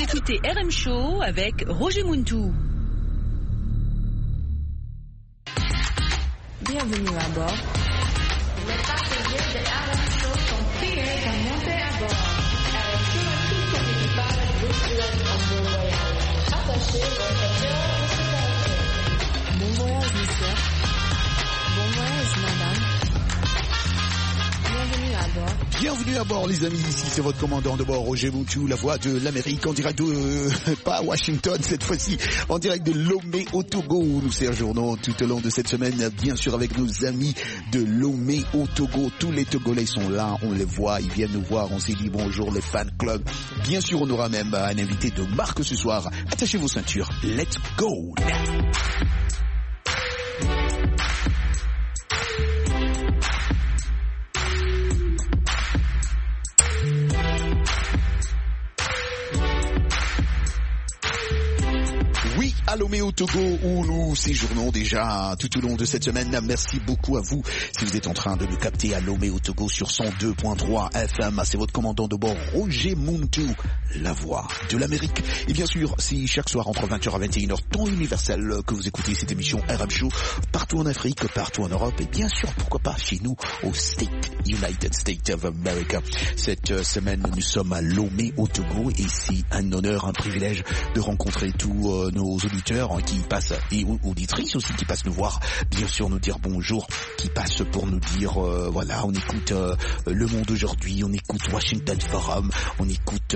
écoutez RM Show avec Roger Muntou. Bienvenue à bord. Les passagers de RM Show sont priés de monter à bord. RM Show a tout son équipage vous souhaite un bon voyage. Attachez votre ceinture de sécurité. Bon voyage, monsieur. Bon voyage, madame. Bienvenue à bord. Bienvenue à bord, les amis. Ici, c'est votre commandant de bord, Roger Muntou, la voix de l'Amérique, en direct de, pas Washington, cette fois-ci, en direct de Lomé au Togo. Nous séjournons tout au long de cette semaine, bien sûr, avec nos amis de Lomé au Togo. Tous les Togolais sont là, on les voit, ils viennent nous voir, on s'est dit bonjour, les fan clubs. Bien sûr, on aura même un invité de marque ce soir. Attachez vos ceintures. Let's go! À Lomé au Togo, où nous séjournons déjà tout au long de cette semaine. Merci beaucoup à vous si vous êtes en train de nous capter à Lomé au Togo sur 102.3 FM. C'est votre commandant de bord, Roger Muntou, la voix de l'Amérique. Et bien sûr, si chaque soir entre 20h à 21h, temps universel, que vous écoutez cette émission RM Show partout en Afrique, partout en Europe, et bien sûr, pourquoi pas chez nous au United States of America. Cette semaine, nous sommes à Lomé au Togo et c'est un honneur, un privilège de rencontrer tous nos auditeurs qui passent, et auditrices aussi qui passent nous voir, bien sûr nous dire bonjour, qui passent pour nous dire voilà, on écoute Le Monde Aujourd'hui, on écoute Washington Forum, on écoute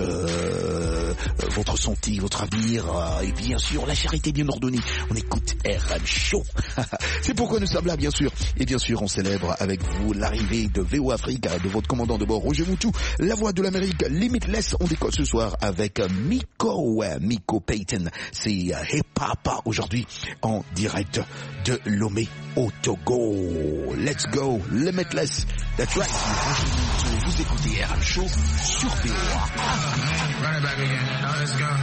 votre santé, votre avenir, et bien sûr la charité bien ordonnée, on écoute RM Show. C'est pourquoi nous sommes là, bien sûr, et bien sûr on célèbre avec vous l'arrivée de VO Afrique, de votre commandant de bord Roger Muntou, la voix de l'Amérique, Limitless. On décolle ce soir avec Miko Payton, c'est Hip-Hop aujourd'hui en direct de Lomé au Togo. Let's go, Limitless. That's right. Vous écoutez RM Show sur VOA. Run it back again. Now let's go.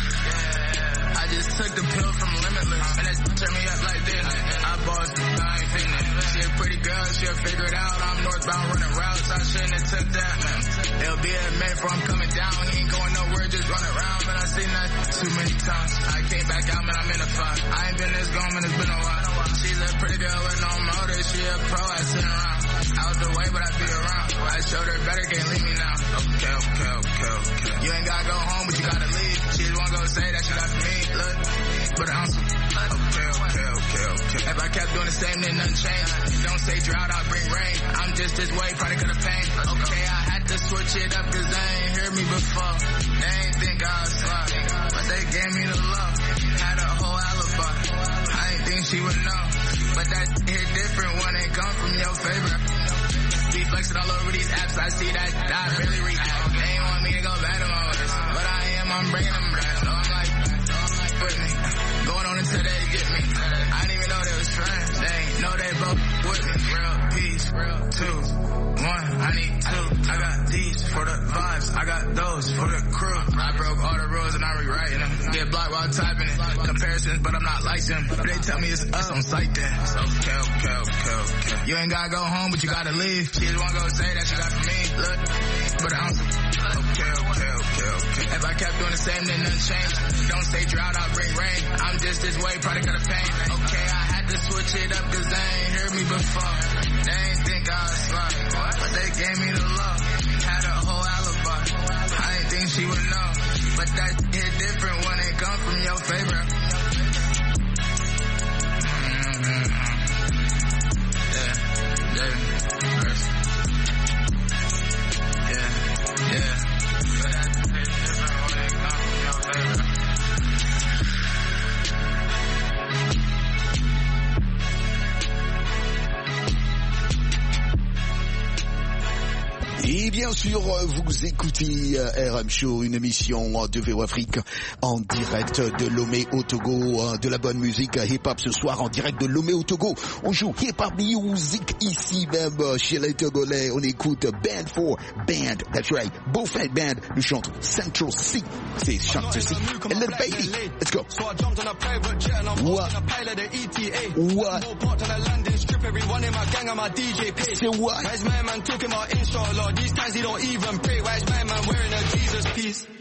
I just took the pill from Limitless, and it turned me up like this. I boss, I ain't fitting. She a pretty girl, she'll figure it out. I'm northbound running routes, I shouldn't have took that, man. It'll be a minute before I'm coming down. He ain't going nowhere, just run around. But I seen that too many times. I came back out, man, I'm in a fight. I ain't been this gone, man, it's been a while. She's a pretty girl with no motor, she a pro at sitting around. Out the way, but I be around. I showed her better, can't leave me now. Okay. You ain't gotta go home, but you gotta leave. She just wanna go say that she got me. Look, but I'm okay. If I kept doing the same, then nothing changed. Don't say drought, I'll bring rain. I'm just this way, probably could've pain. Okay, I had to switch it up, cause they ain't hear me before. They ain't think I was slow, but they gave me the love. Had a whole alibi, I ain't think she would know. But that hit different when it come from your favorite. Be flexing all over these apps, I see that I really react. They ain't want me to go back to my ways, but I am, I'm bringing them back. So I'm like, with me, going on until they get me. I didn't even know they was friends, they ain't know they both with me. Real peace, real 2, 1, I need 2. I got these for the vibes, I got those for the crew. I broke all the rules and I'm rewriting them. Get blocked while typing it. Comparisons, but I'm not like them. They tell me it's us on site then. Okay. You ain't gotta go home, but you gotta leave. She just wanna go say that she got for me. Look, but I'm okay. If I kept doing the same, then nothing changed. Don't say drought, I'll bring rain. I'm just this way, probably could've pain. Okay, I had to switch it up, cause they ain't hear me before. They ain't think I was slow, but they gave me the love. Had a whole alibi, I ain't think she would know. But that hit different when it come from your favorite. Yeah. Et bien sûr, vous écoutez RM Show, une émission de VO Afrique en direct de Lomé au Togo, de la bonne musique hip-hop ce soir en direct de Lomé au Togo. On joue hip-hop music ici même chez les Togolais. On écoute Band for Band, that's right, Bullfed Band, nous chante Central C. C'est Central C. And Little Baby, let's go. So I jumped on a private jet and I What? on a pilot at ETA. What? No part on a landing strip, everyone in my gang and my DJ pay. Say what? Why's my man talking about inshallah? These times he don't even pray. Why's my man wearing a Jesus piece?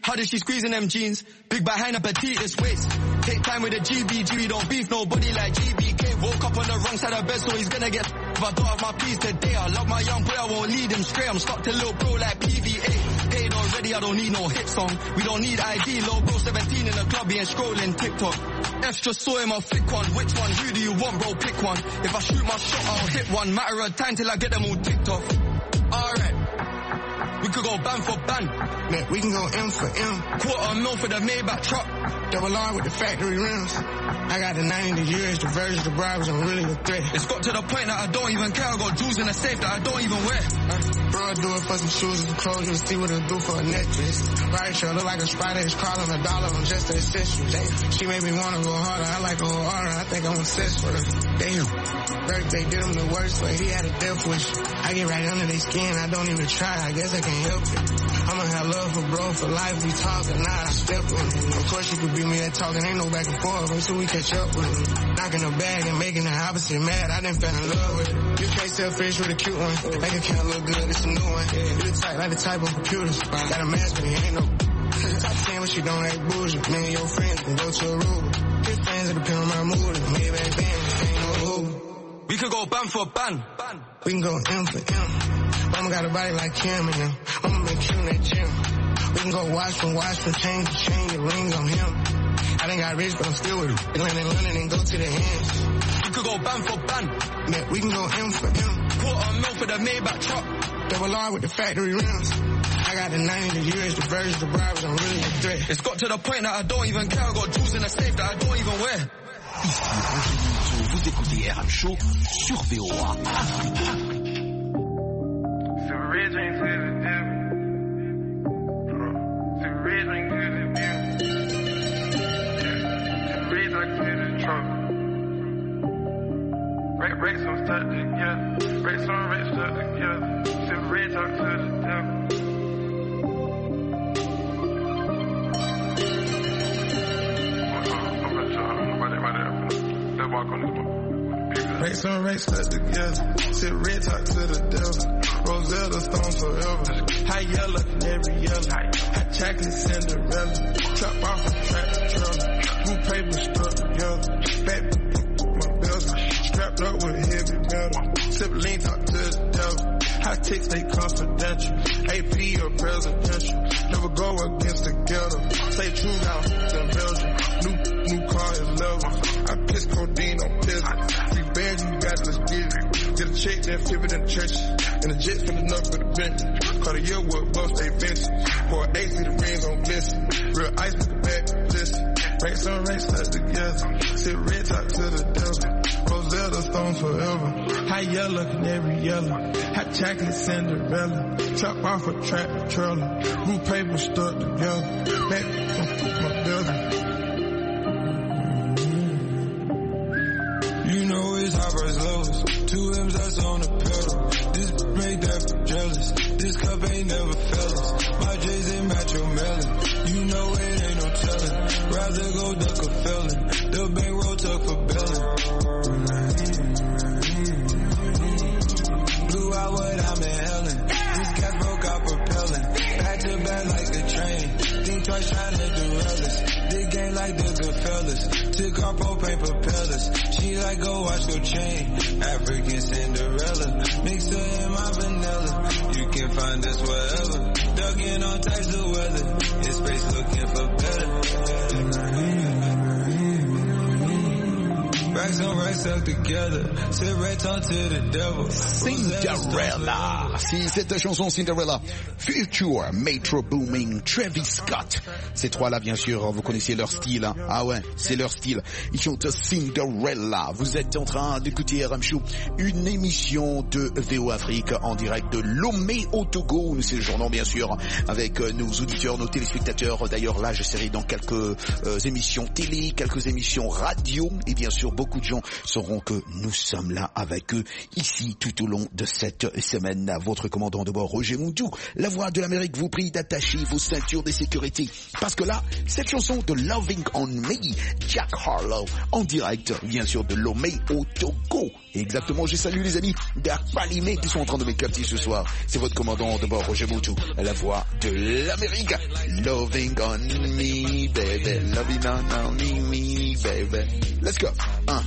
How did she squeeze in them jeans? Big behind a petite, this waist. Take time with a GBG, don't beef nobody like GBK. Woke up on the wrong side of bed, so he's gonna get if I don't have my peace today. I love my young boy, I won't lead him straight. I'm stuck to little bro like PVA. Paid already, I don't need no hit song. We don't need ID, low bro 17 in the club, he ain't scrolling TikTok. F just saw him, I'll flick one. Which one? Who do you want, bro? Pick one. If I shoot my shot, I'll hit one. Matter of time till I get them all ticked off. Alright. We could go ban for ban. Man, we can go M for M. $250,000 for the Maybach truck. Double R with the factory rims. I got the 90 years, the version, the bribes, I'm really a threat. It's got to the point that I don't even care. I got jewels in the safe that I don't even wear. Bro, I do it for some shoes and clothes. You'll see what it'll do for a necklace. Right, sure, look like a spider. It's crawling $1 on just the accessories. She made me wanna go harder. I like go harder. I think I'm obsessed with her. Damn. Birthday did him the worst way. He had a death wish. I get right under their skin. I don't even try. I guess I can't help it. I'ma have love for bro for life. We talking, now I step on it. Of course you could beat me at talking. Ain't no back and forth until we catch up with it. Knocking the bag and making the opposite mad. I done fell in love with it. You can't sell fish with a cute one. Make it count look good. It's a new one. You the type like the type of computers. Got a mask, but he ain't no. Top 10, but she don't act bougie. Me and your friends can go to Aruba. His fans, it depend on my mood. Maybe back then, ain't no Uber. We could go ban for ban. We can go M for M. Mama got a body like Kim and them. Mama been killing that gym. We can go watch from chain to chain, the ring on him. I done got rich, but I'm still with him. Land in London and go to the ends. We could go ban for ban. Man, we can go M for M. $250,000 for the Maybach truck. Double R with the factory rims. I got the 90 years, the version, the bribes, I'm really a threat. It's got to the point that I don't even care. I got jewels in the safe that I don't even wear. Ici Roger Mountou, vous écoutez RM Show sur VOA Afrique. Racks on stuck together, racks on racks stuck together. Silver red talk to the devil. I'm not sure, I don't know about that. Let's walk on this one. Racks on racks stuck together. Sit red talk to the devil. Rosetta Stone forever. High yellow, canary yellow. Hot chocolate Cinderella. Chop off a tractor trailer. Blue paper stuck together. Back my belly. Strapped up with heavy metal. Sip lean talk to the devil. High ticks, they confidential. AP or presidential. Never go against the ghetto. Stay true now in Belgium. New car is level. I piss codeine on peasant. Free bands, you got it, let's get it. Get a check, then flip it in the trenches. And the jets filling up with the bench. Cartier wood, bust, they vintage. Pour AC, the rings on glisten. Real ice with the back, listen. Racks on racks stuck together. Sit red talk to the devil. Rosetta Stone forever. High yellow, canary yellow. Hot chocolate Cinderella. Chop off a tractor trailer. Blue paper stuck together. Back my belly. You know it's high versus lowest. 2 M's that's on the pedal. This make that jealous. This cup ain't never fellas. My J's ain't match your melon. You know it ain't no telling. Rather go duck a felon. The bankroll tuck for bellin'. Blew out what I'm inhaling. These cats broke out propelling. Back to back like a train. Think twice trying to derail us. This game like the good fellas. Took our propane propellers. She like go watch your chain. African Cinderella. Mix her in my vanilla. You can find us wherever. Ducking all types of weather. In space looking for better. Racks on racks up together. Sit right on to the devil. Cinderella. Si cette chanson Cinderella, Future, Metro Booming, Travis Scott. Ces trois-là, bien sûr, vous connaissez leur style. Hein. Ah ouais, c'est leur style. Ils chantent Cinderella. Vous êtes en train d'écouter RM Show, une émission de VOA Afrique en direct de Lomé au Togo. Nous séjournons bien sûr avec nos auditeurs, nos téléspectateurs. D'ailleurs là, je serai dans quelques émissions télé, quelques émissions radio et bien sûr beaucoup beaucoup de gens sauront que nous sommes là avec eux ici tout au long de cette semaine. Votre commandant de bord, Roger Moutou, la voix de l'Amérique, vous prie d'attacher vos ceintures de sécurité parce que là, cette chanson de Loving on Me, Jack Harlow, en direct, bien sûr, de Lomé au Togo. Et exactement, je salue les amis d'Apalimé qui sont en train de m'écapter ce soir. C'est votre commandant de bord, Roger Moutou, la voix de l'Amérique. Loving on me, baby, loving on me, baby. Let's go.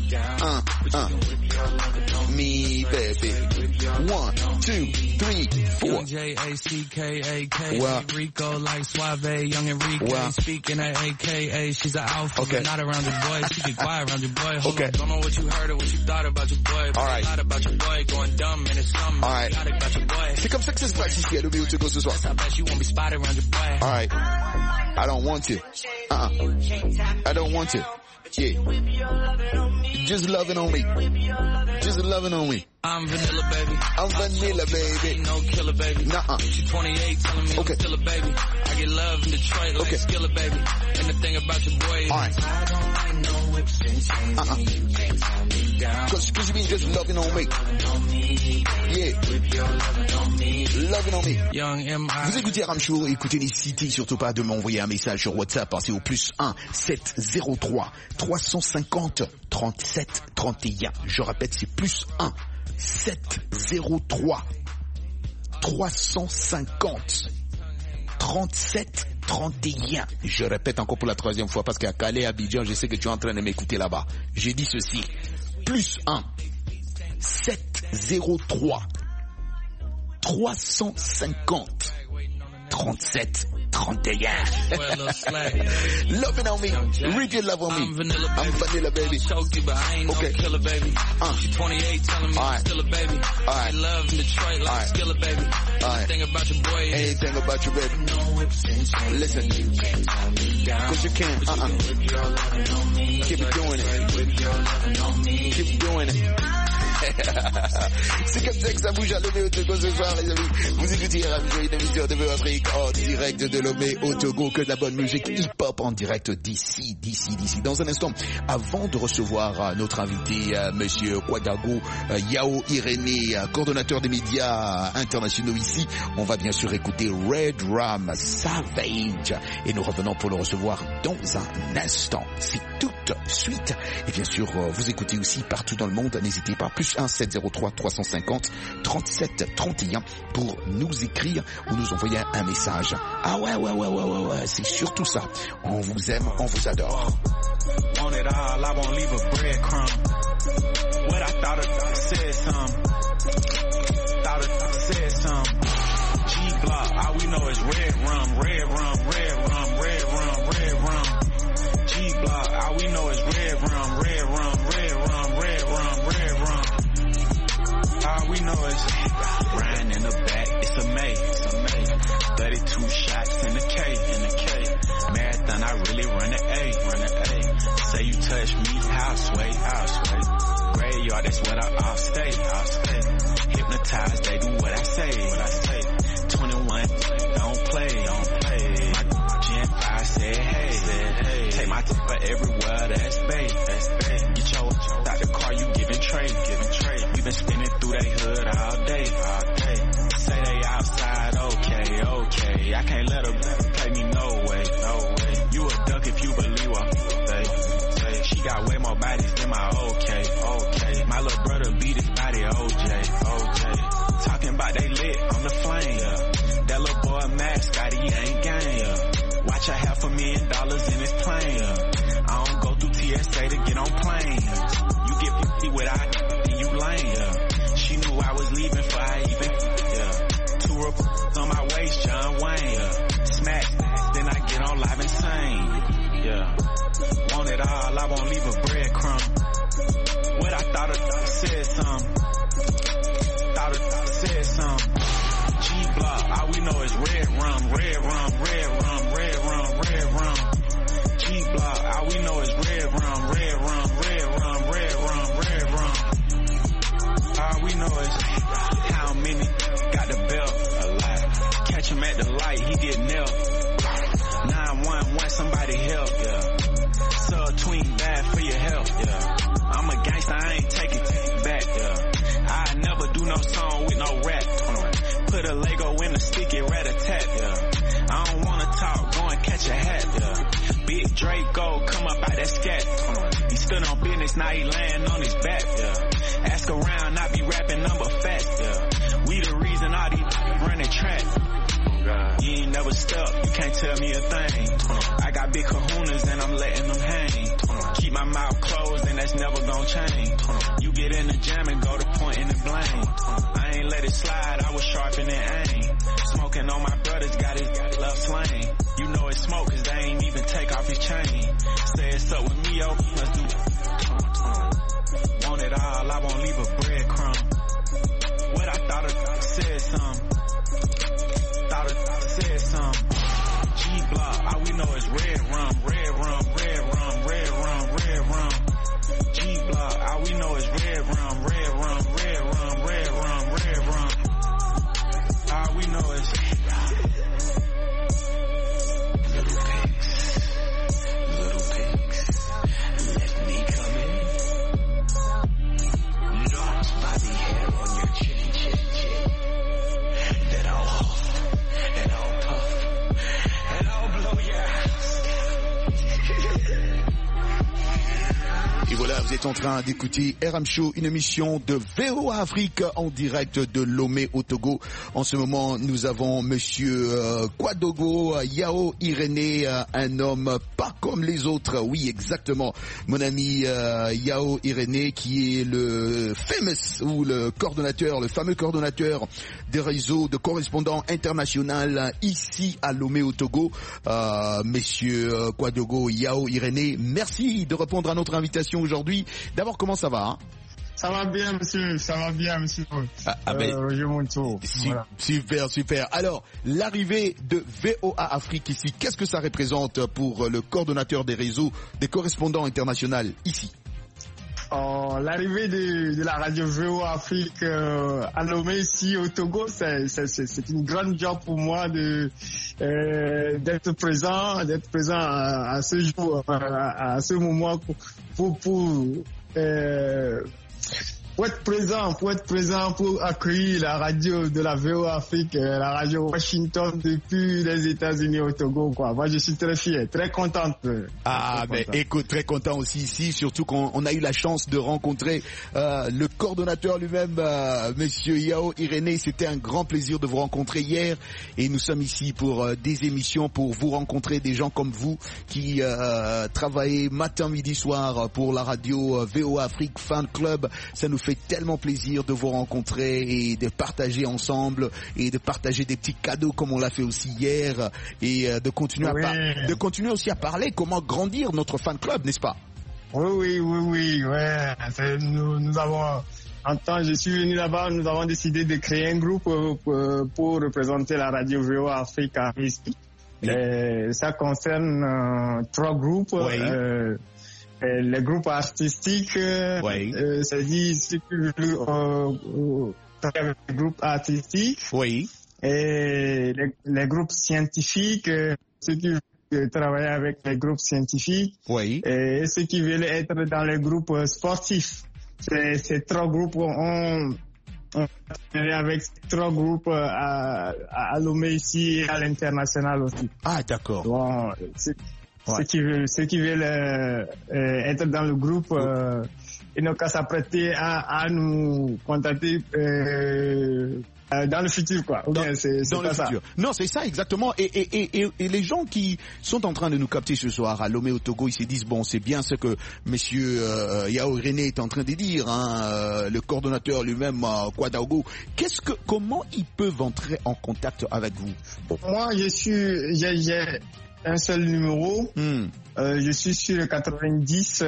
Me, baby. 1, 2, 3, 4. J-A-C-K-A-K. Wow. Rico like Suave, young Enrique. Wow. Speaking at AKA, she's an alpha, Okay. but not around your boy. She get quiet around your boy. Hold Okay. on, don't know what you heard or what you thought about your boy. All right. A lot about your boy, going dumb and it's something. All right. Idiotic about your boy. C'est comme ça que ça se passe ici à Lomé au Togo ce soir. I bet you won't be spotted around your boy. All right. I don't want to. I don't want to. Yeah. Just loving on me. Just loving on me. I'm vanilla, baby. I'm vanilla, baby. Ain't no killer, baby. Nuh-uh. She 28, telling me Okay. I'm still a baby. I get love in Detroit like Okay. Skilla, baby. And the thing about your boy is All right. I don't like no whips and chains. You can't tell me down. Cause you mean just loving on me. Yeah. Loving on me. Young M.I. Vous écoutez Ramcho, écoutez, n'hésitez surtout pas de m'envoyer un message sur WhatsApp, c'est au plus 1 703 350 37 31. Je répète, c'est plus 1 703 350 37 31. Je répète encore pour la troisième fois parce qu'à Calais, Abidjan, je sais que tu es en train de m'écouter là-bas. J'ai dit ceci. Plus 1 703 350 37 31. Loving on me. Really love on me. I'm vanilla, baby. I'm vanilla, baby. Choke you, but I ain't Okay. no killer, baby. She 28, telling me All I'm right. still a baby. All right. I love in Detroit like All right. Skilla, baby. All right. Anything about your boy is Anything about you, baby. no whips and chains. Listen. You can't tell me down. Cause you can. Whip your loving on me. Keep it doing it. Whip your loving on me. Keep doing it. C'est comme ça que ça bouge à Lomé au Togo ce soir, les amis. Vous écoutez Radio une émission de Afrique en direct de Lomé au Togo, que de la bonne musique hip-hop en direct d'ici. Dans un instant, avant de recevoir notre invité, monsieur Kwadago Yao Irénée, coordonnateur des médias internationaux ici, on va bien sûr écouter Red Ram Savage et nous revenons pour le recevoir dans un instant. C'est tout de suite. Et bien sûr, vous écoutez aussi partout dans le monde, n'hésitez pas, plus 1 703 350 37 31 pour nous écrire ou nous envoyer un message. Ah ouais, c'est surtout ça. On vous aime, on vous adore. Want it all, I won't leave a breadcrumb. What I thought I said some. Thought I said some. G-Block, all we know is red rum, red rum, red rum, red rum, red rum. G-Block, all we know is red rum, red rum, red rum, red rum, red rum. All we know is Ryan in the back, it's a May, it's a May. 32 shots in the K, Marathon, I really run the A. Say you touch me, I'll sway. Graveyard, that's what I'll stay. Hypnotized, they do what I say. 21, don't play. My Gen 5 said, hey. Take my tip for everywhere, that's babe. Get your out the car, you giving trade. We been spinning through they hood all day. Say they outside, okay. I can't let her play me, no way. You a duck if you believe what they. She got way more bodies than my okay. My little brother beat his body, OJ. Talking about they lit on the flame. That little boy mascot, he ain't game. Watch $500,000 in his plane. I don't go through TSA to get on planes. You get 50 without and you lame. She knew I was leaving for I even. Two reports on my waist, John Wayne. Smack, then I get on live and sing. Want it all, I won't leave a breadcrumb. What I thought I said some. G-Block, all we know is red rum, red rum, red rum, red rum, red rum. G-Block, all we know is red rum, red rum, red rum, red rum, red rum. All we know is how many got the belt. A lot. Catch him at the light, he get nailed. 911, somebody help. Subtween bad for your health, yeah. I'm a gangster, I ain't taking it back, yeah. I never do no song with no rap. Put a Lego in a sticky rat-a-tat, yeah. I don't wanna talk, go and catch a hat, yeah. Big Draco, come up out that scat. He stood on business, now he laying on his back, yeah. Ask around, I be rapping number fat, yeah. We the reason all these running track. You ain't never stuck, you can't tell me a thing. I got big kahunas and I'm letting them hang. Keep my mouth closed and that's never gonna change. You get in the jam and go to pointing the blame. I ain't let it slide, I was sharpening aim. Smoking on my brothers, got his love slain. You know it's smoke cause they ain't even take off his chain. Say it's up with me, yo, let's do it. Want it all, I won't leave a breadcrumb. What I thought I said something. Thought I said something. G-Block, all we know is red rum, red rum, red rum, red rum, red rum. G-Block, all we know is red rum, red rum, red rum, red rum, red rum. All we know is little pigs, let me come in. Lost by the hair on your chin, chin, chin. Then I'll huff, and I'll puff, and I'll blow your ass. Et voilà, vous êtes en train d'écouter RM Show, une émission de VOA Afrique en direct de Lomé au Togo. En ce moment, nous avons monsieur Kwadogo Yao Irénée, un homme pas comme les autres. Oui, exactement. Mon ami Yao Irénée, qui est le famous ou le coordonnateur, le fameux coordonnateur des réseaux de correspondants international ici à Lomé au Togo. Monsieur Kwadogo Yao Irénée, merci de répondre à notre invitation aujourd'hui. D'abord, comment ça va, hein? Ça va bien, monsieur. Ça va bien, monsieur. Je monte. Voilà. Super, super. Alors, l'arrivée de VOA Afrique ici, qu'est-ce que ça représente pour le coordonnateur des réseaux des correspondants internationaux ici? L'arrivée de la radio VOA Afrique à Lomé ici au Togo, c'est une grande joie pour moi d'être présent à ce jour, à ce moment pour être présent pour accueillir la radio de la VOA Afrique, la radio Washington depuis les États-Unis au Togo, quoi. Moi, je suis très fier, très contente. Écoute, très content aussi ici, surtout qu'on a eu la chance de rencontrer le coordonnateur lui-même, monsieur Yao Irénée. C'était un grand plaisir de vous rencontrer hier et nous sommes ici pour des émissions, pour vous rencontrer des gens comme vous qui travaillez matin, midi, soir pour la radio VOA Afrique Fan Club. Ça nous fait tellement plaisir de vous rencontrer et de partager ensemble et de partager des petits cadeaux comme on l'a fait aussi hier et de continuer aussi à parler comment grandir notre fan club, n'est-ce pas? Oui. Ouais. Nous avons, en temps, je suis venu là-bas, nous avons décidé de créer un groupe pour représenter la radio VOA Afrique à ici. Ça concerne 3 groupes. Oui. Les groupes artistiques, c'est-à-dire ceux qui veulent travailler avec les groupes artistiques, oui. Et les groupes scientifiques, ceux qui veulent travailler avec les groupes scientifiques, oui. Et ceux qui veulent être dans les groupes sportifs. Ces 3 groupes on travaille avec 3 groupes à Lomé ici et à l'international aussi. Ah, d'accord. Bon, ceux qui veulent être dans le groupe, ils n'ont qu'à s'apprêter à nous contacter dans le futur, quoi. C'est dans pas le ça. futur. Non, c'est ça exactement. Et les gens qui sont en train de nous capter ce soir à Lomé au Togo, ils se disent bon, c'est bien ce que monsieur Yao Irénée est en train de dire, hein, le coordonnateur lui-même, Kwadogo. Comment ils peuvent entrer en contact avec vous? Moi, j'ai un seul numéro. Je suis sur le 90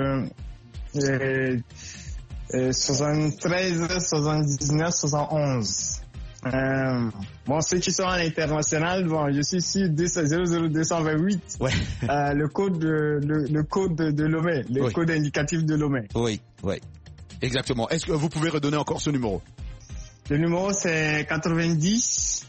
73 79 71. Bon, ceux qui sont à l'international, bon, je suis sur 00228. Ouais. Le code de Lomé, le code indicatif de Lomé. Oui. Exactement. Est-ce que vous pouvez redonner encore ce numéro? Le numéro c'est 90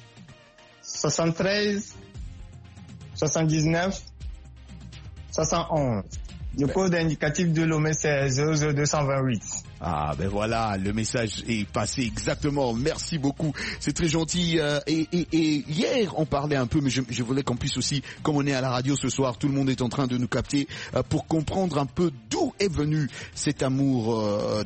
73 79 71. Le code indicatif de Lomé, c'est 00228. Ah ben voilà, le message est passé exactement. Merci beaucoup, c'est très gentil. Et hier on parlait un peu, mais je voulais qu'on puisse aussi, comme on est à la radio ce soir, tout le monde est en train de nous capter pour comprendre un peu d'où est venu cet amour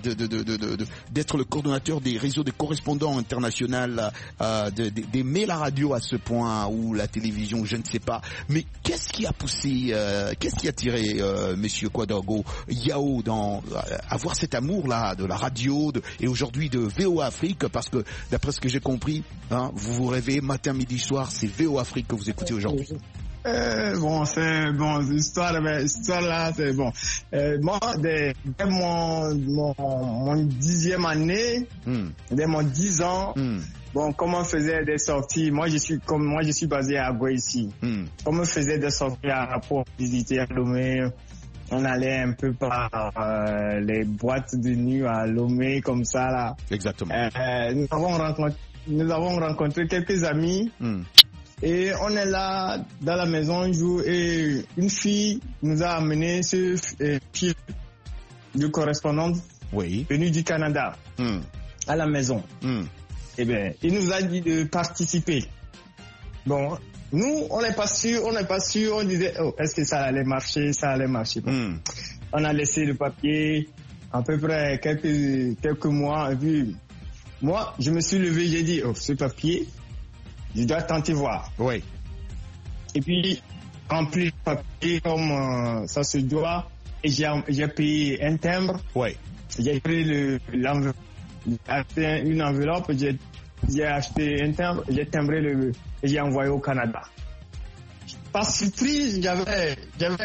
d'être le coordonnateur des réseaux de correspondants internationaux, d'aimer la radio à ce point, ou la télévision, je ne sais pas. Mais qu'est-ce qui a poussé, qu'est-ce qui a tiré Monsieur Ouedraogo Yao dans avoir cet amour-là de la radio et aujourd'hui de VOA Afrique, parce que d'après ce que j'ai compris, hein, vous réveillez matin, midi, soir, c'est VOA Afrique que vous écoutez aujourd'hui. Bon, c'est bon, l'histoire là, c'est bon. Moi, dès mon 10e année, dès mon 10 ans, bon, comme on faisait des sorties, moi je suis basé à Agoué ici. Comme on faisait des sorties pour visiter à Lomé, on allait un peu par les boîtes de nuit à Lomé, comme ça là. Exactement. Nous avons rencontré quelques amis. Et on est là dans la maison un jour et une fille nous a amené ce fil de correspondante venu du Canada à la maison. Et bien, il nous a dit de participer. Bon, nous, on n'est pas sûr, on disait, oh, est-ce que ça allait marcher? On a laissé le papier, à peu près quelques mois, vu. Moi, je me suis levé, j'ai dit, oh, ce papier, je dois tenter voir. Oui. Et puis, rempli le papier comme ça se doit, et j'ai payé un timbre. Oui. J'ai pris l'enveloppe, une enveloppe, j'ai acheté un timbre, j'ai timbré et j'ai envoyé au Canada. Par surprise, j'avais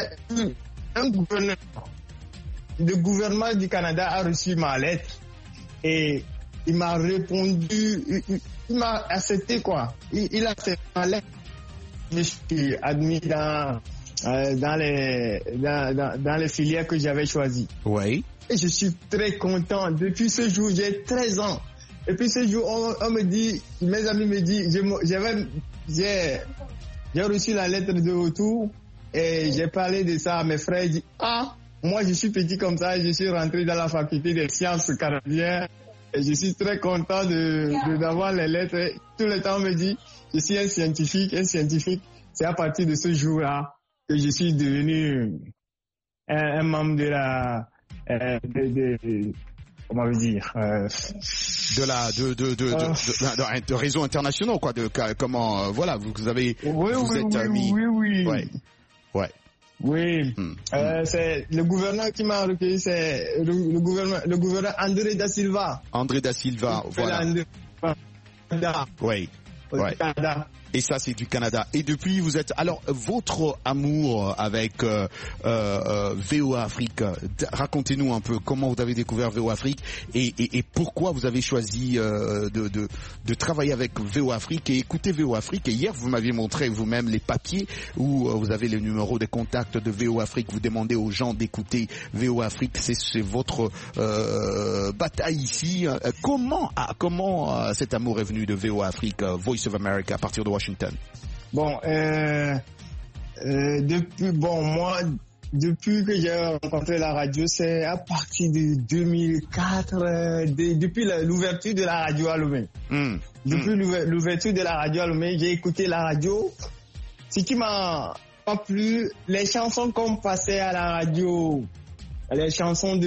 un gouverneur. Le gouvernement du Canada a reçu ma lettre et il m'a répondu, il m'a accepté quoi. Il a accepté ma lettre. Je suis admis dans les filières que j'avais choisies. Oui. Et je suis très content. Depuis ce jour, j'ai 13 ans. Et puis ce jour, on me dit, mes amis me disent, j'ai reçu la lettre de retour et j'ai parlé de ça à mes frères. Ils disent, moi je suis petit comme ça, je suis rentré dans la faculté des sciences canadiennes et je suis très content d'avoir les lettres. Tout le temps on me dit, je suis un scientifique. C'est à partir de ce jour-là que je suis devenu un membre de la... comment veut dire de réseaux internationaux quoi, comment voilà, vous êtes mis. Oui. C'est le gouverneur qui m'a recueilli, c'est le gouverneur André da Silva. Voilà. Oui. Et ça, c'est du Canada. Et depuis, vous êtes... Alors, votre amour avec VOA Afrique, racontez-nous un peu comment vous avez découvert VOA Afrique et pourquoi vous avez choisi de travailler avec VOA Afrique et écouter VOA Afrique. Et hier, vous m'aviez montré vous-même les papiers où vous avez le numéro de contact de VOA Afrique. Vous demandez aux gens d'écouter VOA Afrique. C'est votre bataille ici. Comment cet amour est venu de VOA Afrique, Voice of America, à partir de Washington? Bon, depuis que j'ai rencontré la radio, c'est à partir de 2004, depuis l'ouverture de la radio à Lomé. Depuis l'ouverture de la radio à Lomé, j'ai écouté la radio. Ce qui m'a pas plu, les chansons qu'on passait à la radio, les chansons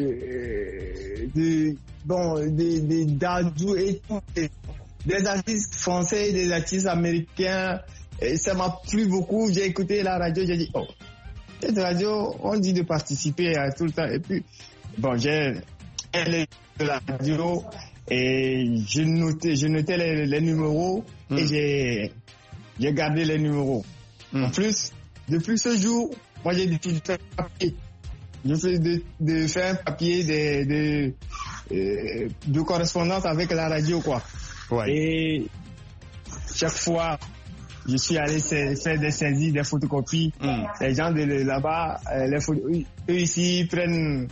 d'Adou et tout, des artistes français et des artistes américains, et ça m'a plu beaucoup. J'ai écouté la radio, j'ai dit, oh, cette radio, on dit de participer à tout le temps. Et puis, bon, j'ai allé de la radio et je notais les numéros et j'ai gardé les numéros. En plus, depuis ce jour, moi j'ai décidé de faire un papier. Je fais de faire un papier de correspondance avec la radio, quoi. Ouais. Et chaque fois, je suis allé faire des saisies, des photocopies. Les gens de là-bas, eux ici, ils prennent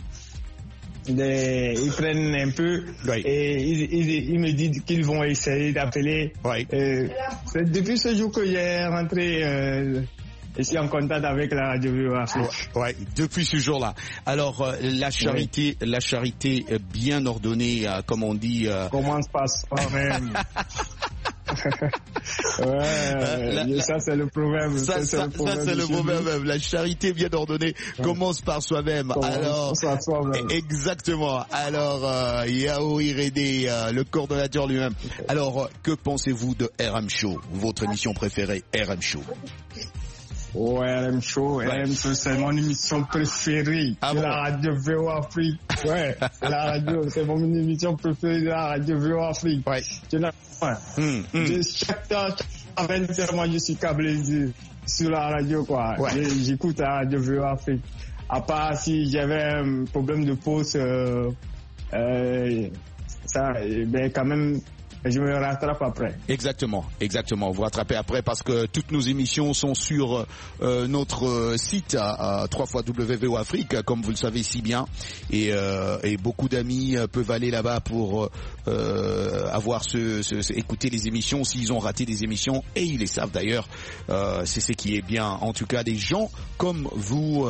un peu et ils me disent qu'ils vont essayer d'appeler. C'est depuis ce jour que j'ai rentré je suis en contact avec la radio VOA Afrique. Ouais, depuis ce jour-là. Alors, la charité bien ordonnée, comme on dit. Commence par soi-même. Ça c'est le proverbe. Ça c'est le proverbe. La charité bien ordonnée commence par soi-même. Alors, exactement. Alors, Yao Irénée, le coordonnateur lui-même. Alors, que pensez-vous de RM Show, votre émission préférée, RM Show? RM Show, c'est mon émission préférée de la radio VOA Afrique. Ouais, c'est mon émission préférée de la radio VOA Afrique. Ouais. Chaque temps, moi je suis câblé sur la radio, quoi. Ouais. J'écoute la radio VOA Afrique. À part si j'avais un problème de pause, quand même, je me rattrape après. Exactement. Vous rattrapez après parce que toutes nos émissions sont sur notre site à www.VOA Afrique, comme vous le savez si bien, et beaucoup d'amis peuvent aller là-bas pour écouter les émissions s'ils ont raté des émissions, et ils les savent d'ailleurs. C'est ce qui est bien. En tout cas, des gens comme vous.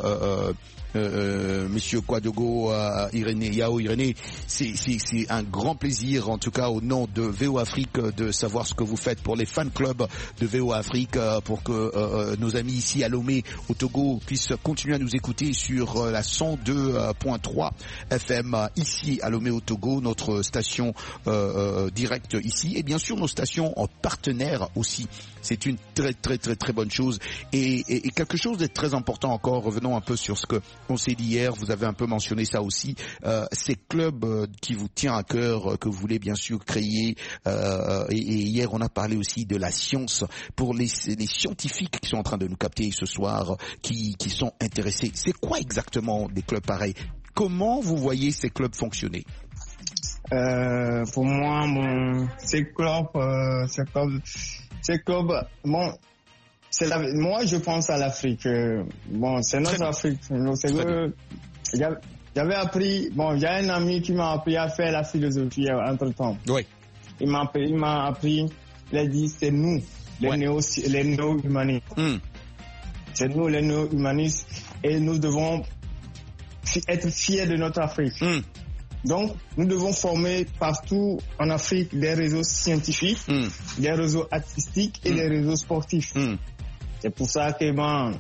Monsieur Kwadogo, Yao Irénée, c'est un grand plaisir, en tout cas au nom de VOA Afrique, de savoir ce que vous faites pour les fan clubs de VOA Afrique, pour que nos amis ici à Lomé au Togo puissent continuer à nous écouter sur la 102.3 FM ici à Lomé au Togo, notre station directe ici, et bien sûr nos stations en partenaire aussi. C'est une très très très très bonne chose, et quelque chose de très important encore. Revenons un peu sur ce que on s'est dit hier, vous avez un peu mentionné ça aussi, ces clubs qui vous tient à cœur, que vous voulez bien sûr créer, et hier on a parlé aussi de la science pour les scientifiques qui sont en train de nous capter ce soir, qui sont intéressés. C'est quoi exactement des clubs pareils? Comment vous voyez ces clubs fonctionner? Pour moi, ces clubs, bon, moi je pense à l'Afrique. Bon, c'est notre Afrique. J'avais appris, bon, il y a un ami qui m'a appris à faire la philosophie entre temps. Oui. Il m'a appris, il a dit, c'est nous, les néo-humanistes. C'est nous, les néo-humanistes, et nous devons être fiers de notre Afrique. Donc, nous devons former partout en Afrique des réseaux scientifiques, des réseaux artistiques et des réseaux sportifs. C'est pour ça que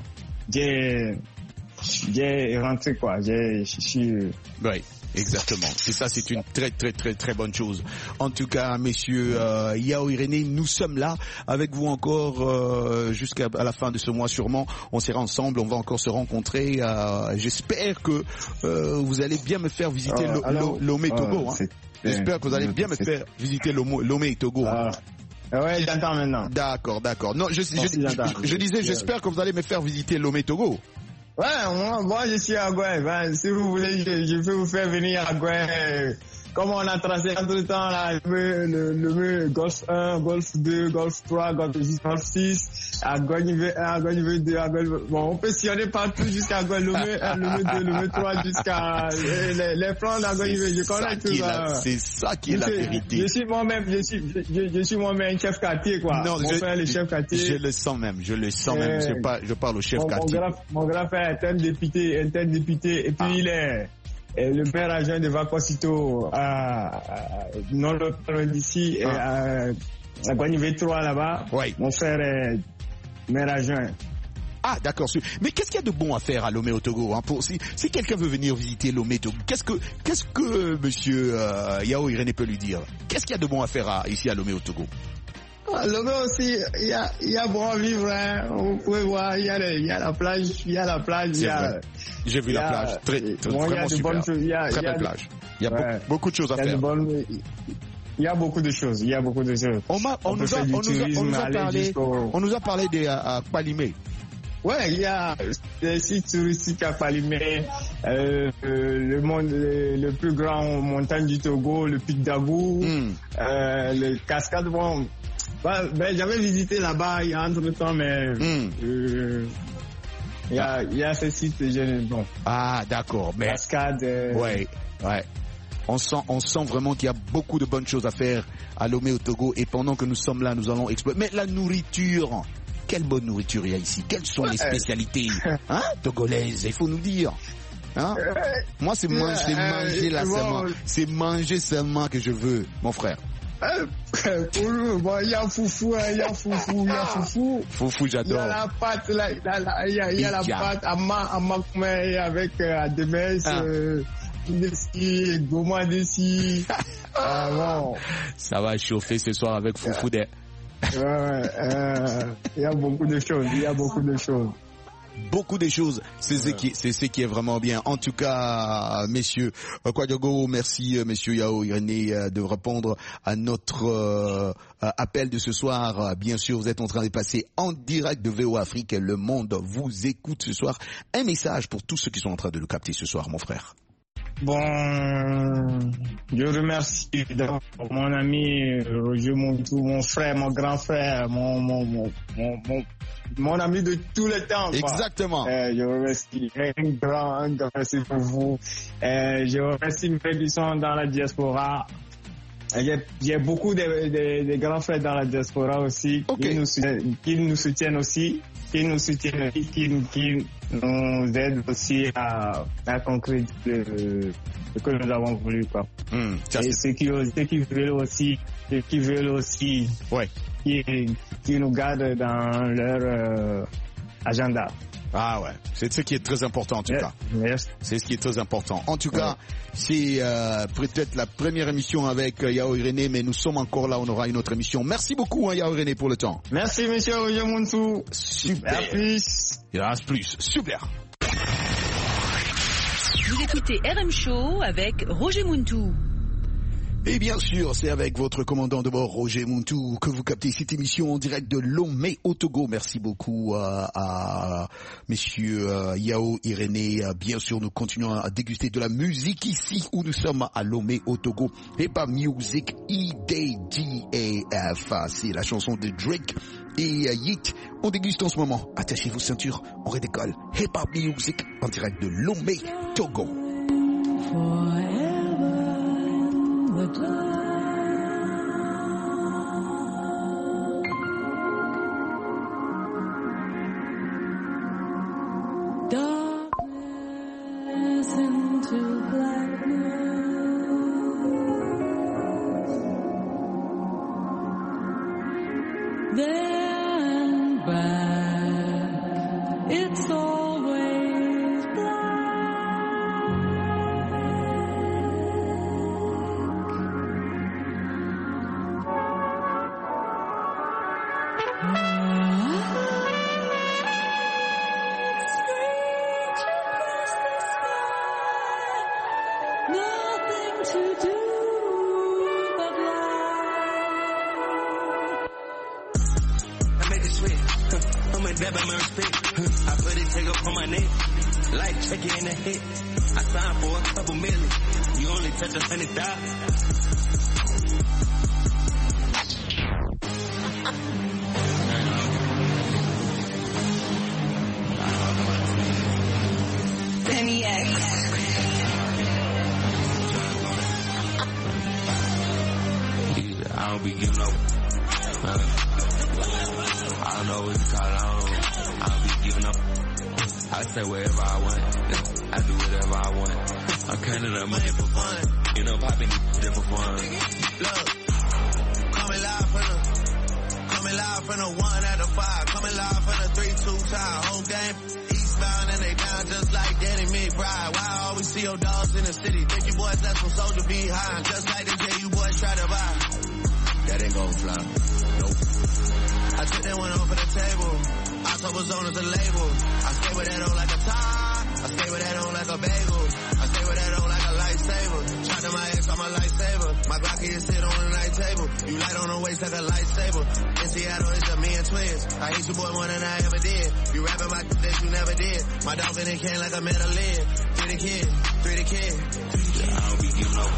j'ai rentré, quoi. Oui, exactement. Et ça, c'est une très très très très bonne chose. En tout cas, messieurs Yao Irénée, nous sommes là avec vous encore jusqu'à la fin de ce mois sûrement. On sera ensemble, on va encore se rencontrer. J'espère que vous allez bien me faire visiter Lomé Togo. J'espère que vous allez bien me faire visiter Lomé Togo. Ouais, j'entends maintenant. D'accord. Non, je disais, j'espère que vous allez me faire visiter Lomé Togo. Ouais, moi je suis à Gouin. Si vous voulez, je peux vous faire venir à Gouin. Comme on a tracé entre temps là, le Golf 1, Golf 2, Golf 3, Golf 6, à Gouin 1, Gouin 2, bon, on peut sillonner partout jusqu'à Gouin, le 2, le 3, jusqu'à les plans de Gouin. Je connais tout ça. C'est ça qui est la vérité. Je suis moi-même un chef quartier, quoi. Non, mon frère, le chef quartier. Je le sens même. Je parle au chef quartier. Mon grand frère est un député, et puis il est le maire adjoint de Vakosito non loin d'ici, à Guanivé 3 là-bas. Oui. Mon frère est maire adjoint. Ah, d'accord. Mais qu'est-ce qu'il y a de bon à faire à Lomé au Togo, hein, si quelqu'un veut venir visiter Lomé Togo, qu'est-ce que monsieur Yao Irénée peut lui dire? Qu'est-ce qu'il y a de bon à faire ici à Lomé au Togo? Lomé aussi, il y a bon à vivre, hein. Vous pouvez voir, il y a la plage, j'ai vu la plage, vraiment super. Très belle plage. Il y a beaucoup de choses à faire. Il y a beaucoup de choses. On nous a parlé des Palimé. Ouais, il y a des sites touristiques à Palimé, le plus grand montagne du Togo, le pic d'Agou, le cascade. Bon, j'avais visité là-bas il y a entre-temps, mais il y a ces sites bon. Ah, d'accord. Mais cascade. Ouais. On sent vraiment qu'il y a beaucoup de bonnes choses à faire à Lomé au Togo, et pendant que nous sommes là, nous allons explorer. Mais la nourriture, quelle bonne nourriture il y a ici? Quelles sont les spécialités togolaises? Il faut nous dire. Hein? Moi, c'est manger là seulement. C'est manger seulement que je veux, mon frère. Il y a foufou, Foufou, j'adore. Il y a la pâte, il y a la pâte à Makmé avec Ademès, Goma d'ici. Bon. Ça va chauffer ce soir avec foufou des. Il y a beaucoup de choses. Beaucoup de choses, c'est ce qui est vraiment bien. En tout cas, messieurs, Kwadiogo, merci, messieurs Yao Irénée, de répondre à notre appel de ce soir. Bien sûr, vous êtes en train de passer en direct de VOA Afrique. Le monde vous écoute ce soir. Un message pour tous ceux qui sont en train de le capter ce soir, mon frère. Bon, je remercie d'abord mon ami Roger Montou, mon frère, mon grand frère, mon ami de tous les temps. Exactement. Je remercie un grand merci pour vous. Je remercie mes frères qui sont dans la diaspora. J'ai beaucoup de grands frères dans la diaspora aussi, qui nous soutiennent aussi, qui nous aident aussi à concrétiser ce que nous avons voulu, quoi. Et ceux qui veulent aussi, qui nous gardent dans leur agenda. Ah ouais, c'est ce qui est très important en tout cas. Yes. C'est ce qui est très important. En tout cas, c'est peut-être la première émission avec Yao Irénée, mais nous sommes encore là, on aura une autre émission. Merci beaucoup Yao Irénée pour le temps. Merci monsieur Roger Montou. Super. Il en reste plus. Super. Vous écoutez RM Show avec Roger Montou. Et bien sûr, c'est avec votre commandant de bord, Roger Montou, que vous captez cette émission en direct de Lomé au Togo. Merci beaucoup à messieurs Yao Irénée. Bien sûr, nous continuons à déguster de la musique ici où nous sommes à Lomé au Togo. Hip Hop Music EDGAF. C'est la chanson de Drake et Yeet. On déguste en ce moment. Attachez vos ceintures, on redécolle. Hip Hop Music en direct de Lomé, Togo. Darkness into blackness. There and back, it's always black. I put it, take up on my neck. Like check it in the hit. I signed for a couple million. You only touch 100,000. Penny X. I don't be giving up. I don't know what to call it. I don't be giving up. I say wherever I want. I do whatever I want. I'm counting up money for fun. You know, popping them for fun. Look, coming live from the 1 out of 5. Coming live from the 3-2 tie. Whole game eastbound and they down just like Danny McBride. Why I always see your dogs in the city? Think you boys left some soldier behind. Just like the day you boys try to buy. That ain't gon' fly. Nope. I took that one off of the table. October Zone is a label. I stay with that on like a tie. I stay with that on like a bagel. I stay with that on like a lightsaber. Shot to my ex, I'm a lightsaber. My Glock is sit on the night table. You light on the waist like a lightsaber. In Seattle, it's a me and twins. I hate you boy more than I ever did. You rapping about that you never did. My dog in the can like a metal lid. Free the kid. Yeah, I don't be giving up.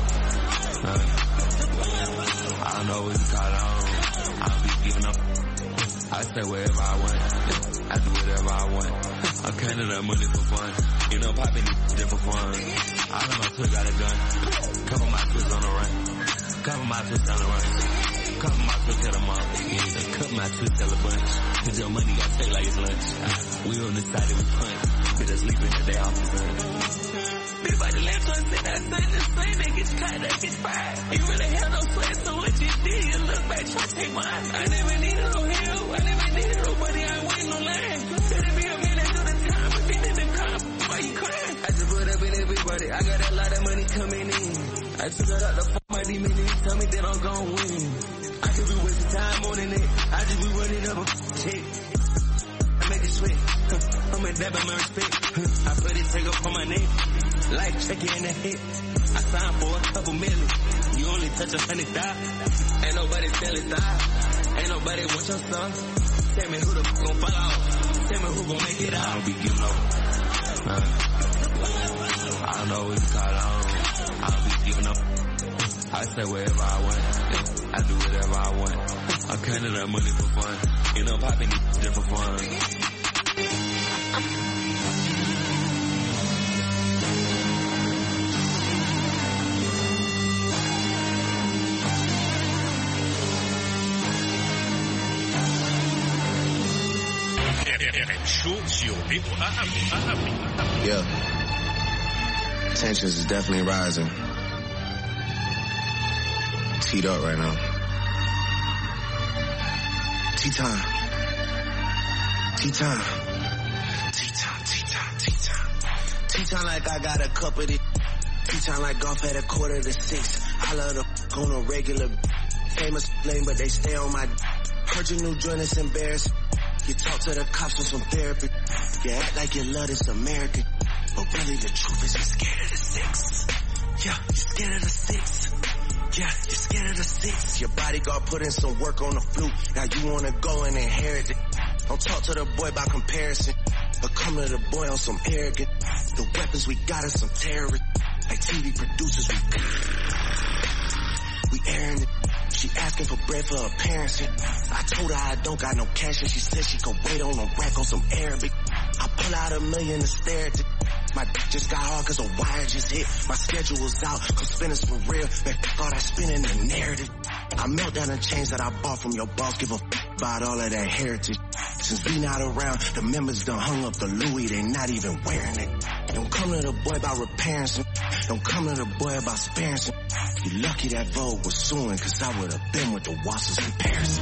I don't know what to call it. I don't be giving up. I stay wherever I want. I do whatever I want. I'm counting up money for fun. You know, popping them for fun. I know my twist got a gun. Couple my twists on the run. Couple my twists on the run. Couple my twists hit them up. Yeah, cut my my twist tell a bunch. Cause your money got take like it's lunch. We on the side and we punch. Bitch, just leaving the day off the sun. Bitch, by the last one, said that son, the same, that gets cut, that gets fried. You really have no sweat, so what you did, you look back, try to take mine. I never needed no help, I never needed nobody, I ain't waiting no line. Said it be a minute to the time, if you did the crime, why you crying? I just put up in everybody, I got a lot of money coming in. I took it out to fuck my demon, and tell me that I'm gon' win. I could be wasting time on the net, I just be running up a check. I make it sweat, I'm a dabber, my respect. I put it, take up on my neck. Like check it in the head. I signed for a couple million. You only touch 100,000. Ain't nobody selling style. Ain't nobody want your son. Tell me who the f gon' fall off. Tell me who gon' make it out. I don't be giving up. I don't know what to call on. I don't be giving up. I say wherever I want. I do whatever I want. I'm counting that money for fun. You know, popping it for fun. Yeah. Tensions is definitely rising. Teed up right now. Tea time. Tea time. Tea time, tea time, tea time. Tea time like I got a cup of it. Tea time like golf at 5:45. I love the on a regular. Famous lame, but they stay on my. Heard your new joint is embarrassing. You talk to the cops on some therapy. You act like you love this American. But really the truth is you're scared of the six. Yeah, you're scared of the six. Yeah, you're scared of the six. Your bodyguard put in some work on the flute. Now you wanna go and inherit it. Don't talk to the boy about comparison. But come to the boy on some arrogant. The weapons we got is some terrorists. Like TV producers, we airing it. She asking for bread for her parents. I told her I don't got no cash and she said she could wait on a rack on some Arabic. I pull out $1 million to stare at it. My just got hard cause a wire just hit. My schedule was out cause spinning's for real. Man, all that spinning the narrative. I melt down the chains that I bought from your boss. Give a about all of that heritage. Since we not around, the members done hung up the Louis. They not even wearing it. Don't come to the boy about repairing some. Don't come to the boy about sparing some. You lucky that Vogue was suing cause I would have been with the Wassels in Paris.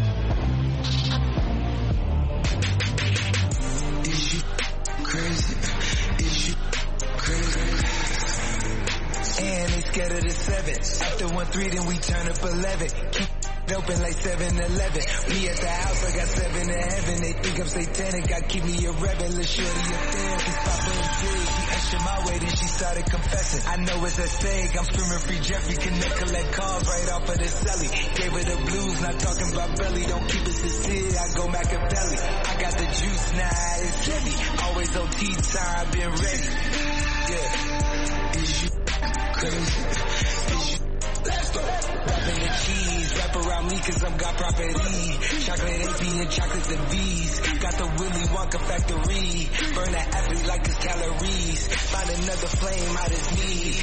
Is you crazy? Is you crazy? And they scared of the 7. After 1-3, then we turn up 11. Keep open like 7-Eleven. Me at the house, I got 7 to heaven. They think I'm satanic, I keep me a rebel. Little shorty a therapist, Papa and Jig. She extra my way, then she started confessing. I know it's at stake, I'm screaming free Jeffrey. Connect, collect calls right off of the celly. Gave her the blues, not talking about belly. Don't keep it sincere, I go Machiavelli. I got the juice, now it's heavy. Always on tea time, been ready. Yeah. Is you crazy? Is you let's go. Rapping the cheese, wrap around me cause I'm got property. Chocolate AP and chocolate the V's. Got the Willy Wonka factory. Burn that athlete like his calories. Find another flame out his need.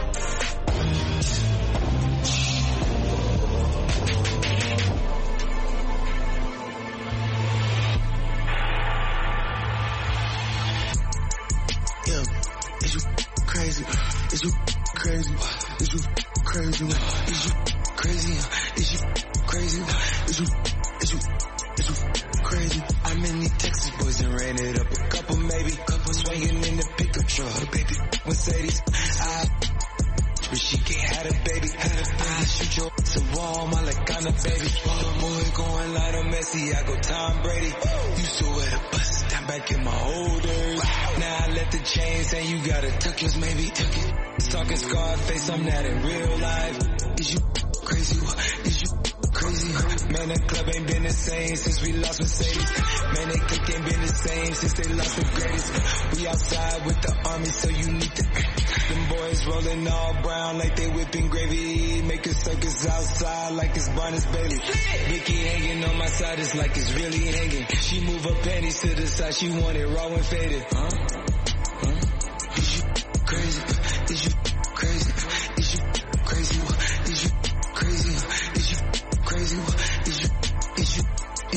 Yeah, is you crazy? Is you crazy? Is you crazy? Is you crazy? Is you crazy? Is you crazy? I'm in these Texas boys and ran it up a couple, maybe. Couple swinging in the pickup truck, baby. Mercedes, but she can't have a baby. I shoot your ass a wall, my like kind of baby. Boy going like a Messi, I go Tom Brady. Used to wear the bus, down back in my old days. Now I let the chains and you gotta tuck yours, maybe. Tuck it. Talking Scarface, I'm not in real life. Is you crazy? Is you crazy? Man, the club ain't been the same since we lost Mercedes. Man, they clique ain't been the same since they lost the greatest. We outside with the army, so you need to. Them boys rolling all brown like they whipping gravy. Make a circus outside like it's Barnes Bailey. Vicky hanging on my side, it's like it's really hanging. She move her panties to the side, she want it raw and faded. Is you crazy? Is you crazy? Is you crazy? Is you crazy? Is you crazy? Is you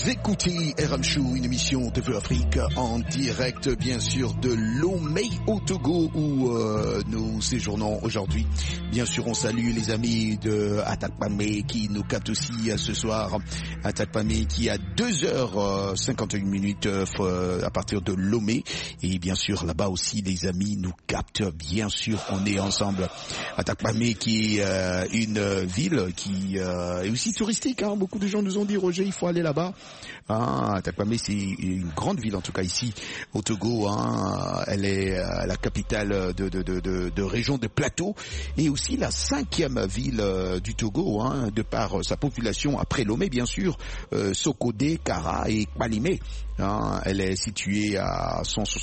Vous écoutez RM Show, une émission de Vue Afrique en direct, bien sûr, de Lomé au Togo, où nous séjournons aujourd'hui. Bien sûr, on salue les amis de Atakpamé qui nous captent aussi ce soir. Atakpamé qui a 2h51 à partir de Lomé. Et bien sûr, là-bas aussi, les amis nous captent. Bien sûr, on est ensemble. Atakpamé qui est une ville qui est aussi touristique. Hein. Beaucoup de gens nous ont dit, Roger, il faut aller là-bas. Atakpamé, c'est une grande ville, en tout cas ici au Togo. Hein. Elle est la capitale de région de Plateau et aussi la 5e ville du Togo, hein, de par sa population, après Lomé bien sûr, Sokodé, Kara et Kpalimé. Hein, elle est située à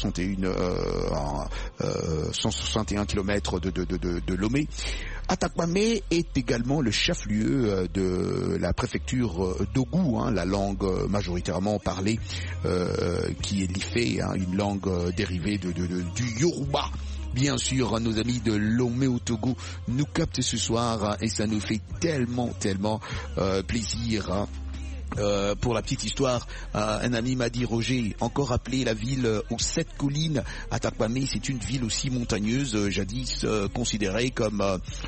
161 km de Lomé. Atakpamé est également le chef-lieu de la préfecture d'Ogou, hein, la langue majoritairement parlée qui est l'Ifé, hein, une langue dérivée du Yoruba. Bien sûr, nos amis de Lomé au Togo nous captent ce soir et ça nous fait tellement plaisir. Hein. Pour la petite histoire, un ami m'a dit, Roger, encore appelé la ville aux 7 collines. Atakpamé, c'est une ville aussi montagneuse, jadis considérée comme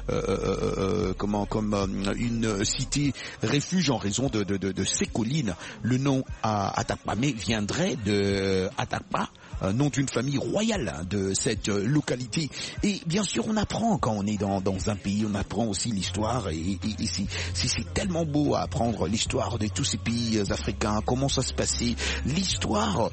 une cité refuge en raison de ces collines. Le nom Atakpamé viendrait de Atakpa, nom d'une famille royale de cette localité. Et bien sûr, on apprend quand on est dans un pays, on apprend aussi l'histoire et c'est tellement beau à apprendre l'histoire de tous ces pays africains, comment ça se passait. L'histoire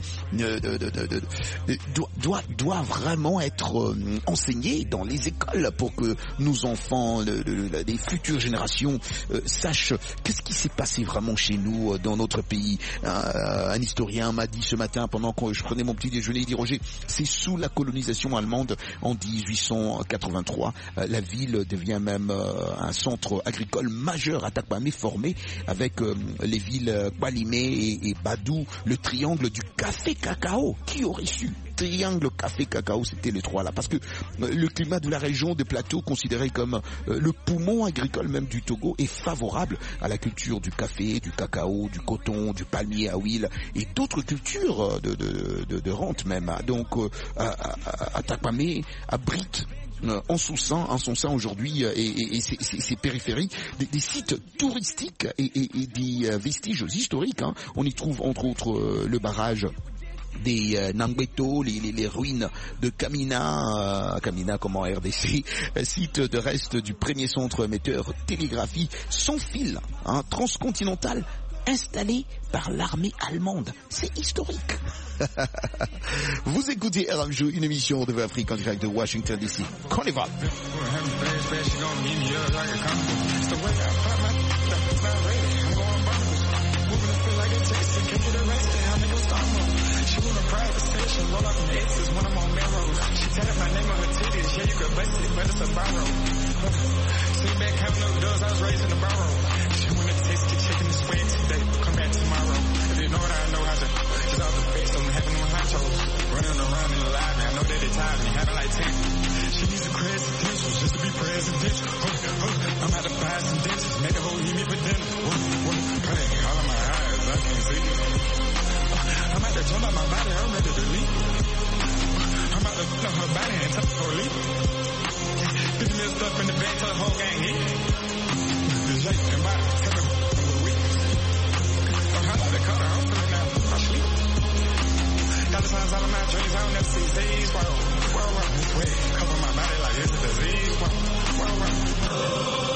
doit vraiment être enseignée dans les écoles pour que nos enfants, les futures générations sachent qu'est-ce qui s'est passé vraiment chez nous dans notre pays. Un historien m'a dit ce matin pendant que je prenais mon petit déjeuner, il dit, Roger, c'est sous la colonisation allemande en 1883, la ville devient même un centre agricole majeur. Atakpamé formé avec les villes Kpalimé et Badou, le triangle du café cacao. Qui aurait su? Triangle café cacao, c'était les trois là, parce que le climat de la région des plateaux, considéré comme le poumon agricole même du Togo, est favorable à la culture du café, du cacao, du coton, du palmier à huile et d'autres cultures de rente même. Donc Atakpamé abrite en son sein aujourd'hui et ses périphéries des sites touristiques et des vestiges historiques. Hein. On y trouve entre autres le barrage des Nangbeto, les ruines de Kamina comme en RDC, site de reste du premier centre émetteur télégraphie sans fil, hein, transcontinental, installé par l'armée allemande. C'est historique. Vous écoutez RM Show, une émission de Afrique en direct de Washington DC. Qu'on y va. Running around in the lobby, I know that they tired of me, having like 10. She needs a credentials just to be presidential. I'm out to buy some dentures, make the whole eat me for dinner. Hey, all of my eyes, I can't see. I'm out to jump out my body, I'm ready to leave. I'm out to know her body and tell her to leave. Get me stuff in the bed, tell the whole gang eat. The shake and body, tell me I'm weak. I'm out to cut her, I'm feeling now, I sleep. Dollar signs all of my dreams, I don't never see these. World around this way, cover my body like it's a disease. World around.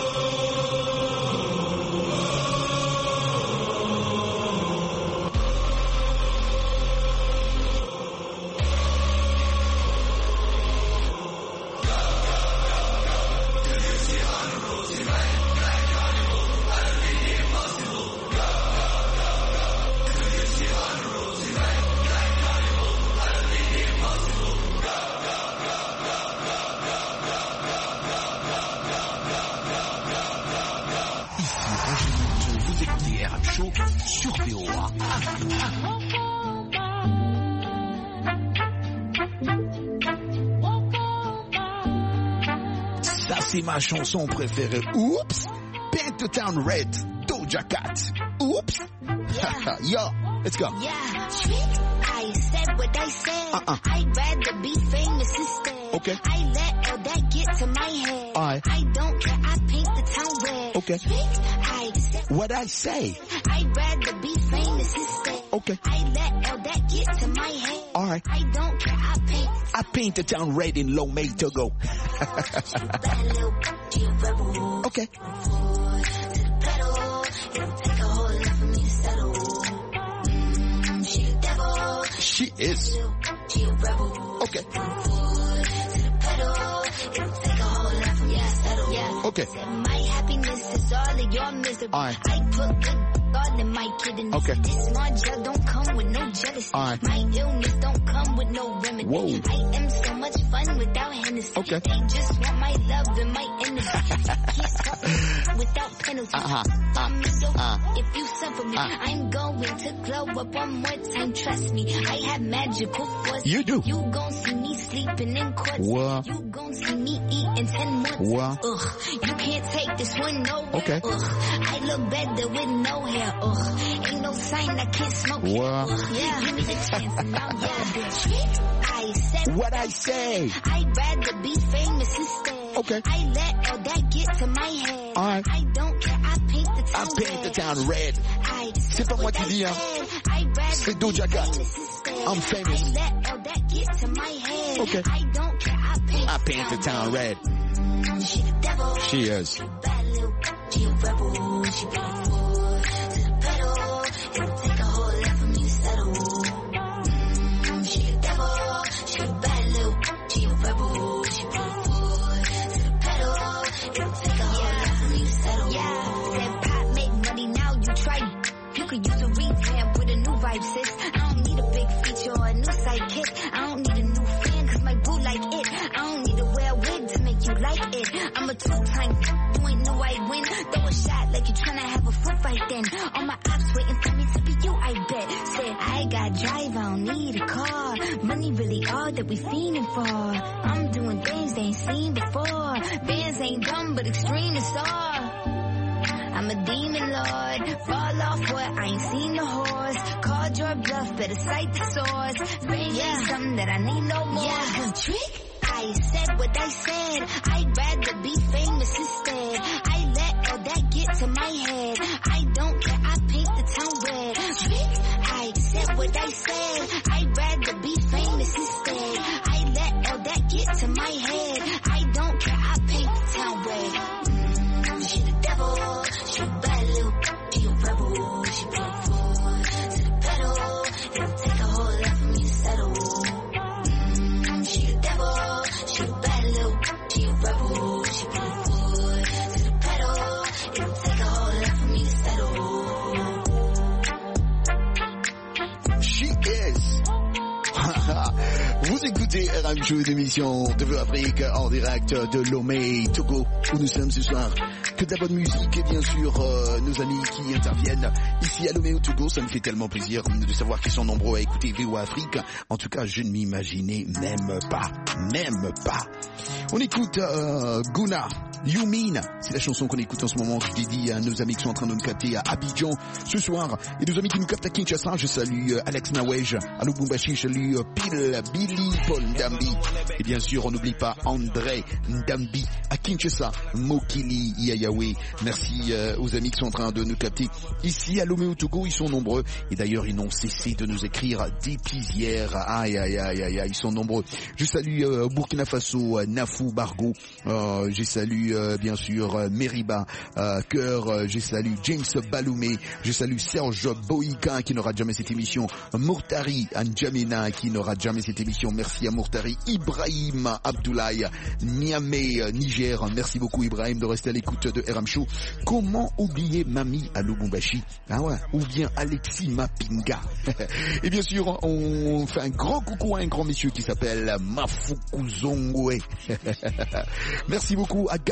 Sur VOA. Ça c'est ma chanson préférée. Oups, Paint the Town Red, Doja Cat. Oups, Yo, let's go. Yeah, trick. I said what I said. I'd rather be famous instead. Okay. I let all that get to my head. Alright. I don't care, I paint the town red. Okay. Trick. I said what I say. I'd rather be famous instead. Okay. I let all that get to my head. Alright. I don't care, I paint the town red in Lomé, Togo. Okay. She is. Okay. Okay. My happiness is all of your misery. Alright. I put good all in my kidneys. Okay. This small gel don't come with no jealousy. Alright. My illness don't come with no remedy. Whoa. I am so much fun without Hennessy. Okay. They just want my love and my energy. Keep suffering without penalty. If you suffer me, I'm going to glow up one more time. Trust me, I have magical force. You do. You gon' see me sleeping in courts. What? You gon' see me eating 10 more times. What? Ugh, you can't take this one nowhere. Okay. Ugh, I look better with no hair. Ugh, ain't no sign I can't smoke it. What? Ugh, yeah, give me the chance and I'll trick. I said what I say. I'd rather be famous instead. Okay. I let all that get to my head. Alright. I don't care, I paint the town I paint the town red. C'est pas moi qui dis, hein. C'est Doja Cat. I'm famous. I let all that get to my head. Okay. I don't care, I paint the town red. She the devil. She is. She a bad little, she a rebel. She put her foot to the pedal. It'll take a whole lot for me to settle. She a devil. She a bad little, she a rebel. She put her foot to the pedal. It'll take a whole lot for me to settle. Yeah, said pop make money now. You try. You could use a revamp with a new vibe, sis. I don't need a big feature or a new sidekick. I don't need a new fan cause my boo like it. I don't need to wear a wig to make you like it. I'm a two-time, you ain't know I win. Throw a shot like you tryna have a foot fight then. All my ops waiting for me to be you, I bet. Said, I got drive, I don't need a car. Money really all that we fiending for. I'm doing things they ain't seen before. Bands ain't dumb, but extreme is all. I'm a demon lord, fall off what, I ain't seen the horse. Called your bluff, better cite the source. Bring me something that I need no more. Yeah, trick. I said what I said, I'd rather be famous instead. I let all that get to my head. I don't care, I paint the town red. Trick. I said what I said, I'd rather be famous instead. I let all that get to my head. I don't care, I paint the town red. She the devil, she a bad little, she a rebel. She put her foot to the pedal. It'll take a whole lot for me to settle. She the devil, she a bad little, she a rebel. She put her foot to the pedal. It'll take a whole lot for me to settle. She is. Vous écoutez RM Show, une émission de Vœux Afrique en direct de Lomé, Togo, où nous sommes ce soir. Que de la bonne musique et bien sûr nos amis qui interviennent ici à Lomé au Togo. Ça me fait tellement plaisir de savoir qu'ils sont nombreux à écouter VO Afrique. En tout cas, je ne m'imaginais même pas. On écoute Guna. You Mean, c'est la chanson qu'on écoute en ce moment, que je dédie à nos amis qui sont en train de nous capter à Abidjan ce soir, et nos amis qui nous captent à Kinshasa. Je salue Alex Nawej, à Lubumbashi, je salue Billy Paul Ndambi, et bien sûr on n'oublie pas André Ndambi à Kinshasa, Mokili Yayawe. Merci aux amis qui sont en train de nous capter ici à Lomé au Togo. Ils sont nombreux, et d'ailleurs ils n'ont cessé de nous écrire depuis hier. Aïe, ils sont nombreux. Je salue Burkina Faso, Nafou Bargo, je salue bien sûr Meriba Cœur, je salue James Baloumé, je salue Serge Boïka qui n'aura jamais cette émission, Mourtari Anjamena qui n'aura jamais cette émission. Merci à Mourtari. Ibrahim Abdoulaye, Niamey, Niger, merci beaucoup Ibrahim de rester à l'écoute de RM Show. Comment oublier Mami à Lubumbashi, ou bien Alexis Mapinga. Et bien sûr on fait un grand coucou à un grand monsieur qui s'appelle Mafukuzongwe. Merci beaucoup à Gas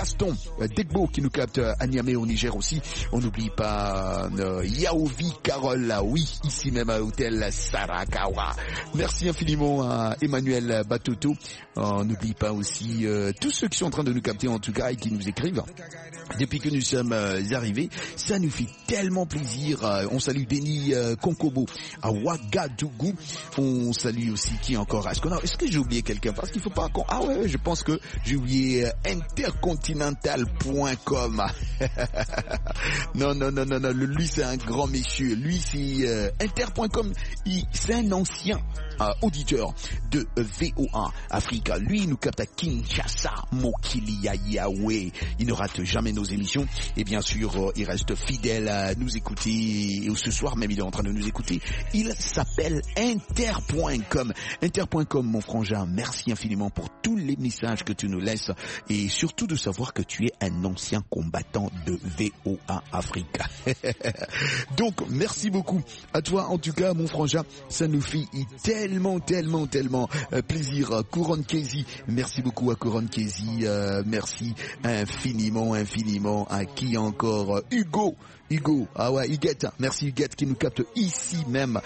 Gaston Degbo qui nous capte à Niamey au Niger aussi. On n'oublie pas Yaovi Carole, oui, ici même à l'hôtel Sarakawa. Merci infiniment à Emmanuel Batoto. On n'oublie pas aussi tous ceux qui sont en train de nous capter en tout cas et qui nous écrivent. Depuis que nous sommes arrivés, ça nous fait tellement plaisir. On salue Denis Konkobo à Ouagadougou. On salue aussi qui encore? Est-ce que j'ai oublié quelqu'un? Parce qu'il faut pas qu'on... Ah ouais, je pense que j'ai oublié intercontinental.com. Non. Lui c'est un grand monsieur. Lui c'est inter.com. C'est un ancien auditeur de VOA Africa. Lui il nous capte à Kinshasa, Mokili Yahweh. Il ne rate jamais nos émissions et bien sûr il reste fidèle à nous écouter et ce soir même il est en train de nous écouter. Il s'appelle inter.com. Inter.com mon frangin, merci infiniment pour tous les messages que tu nous laisses et surtout de savoir que tu es un ancien combattant de VOA Africa. Donc merci beaucoup à toi en tout cas mon frangin, ça nous fait tellement plaisir. Couronne Kezi, merci beaucoup à Couronne Kezi, merci infiniment à qui encore? Hugo, ah ouais, Huguette, merci Huguette qui nous capte ici même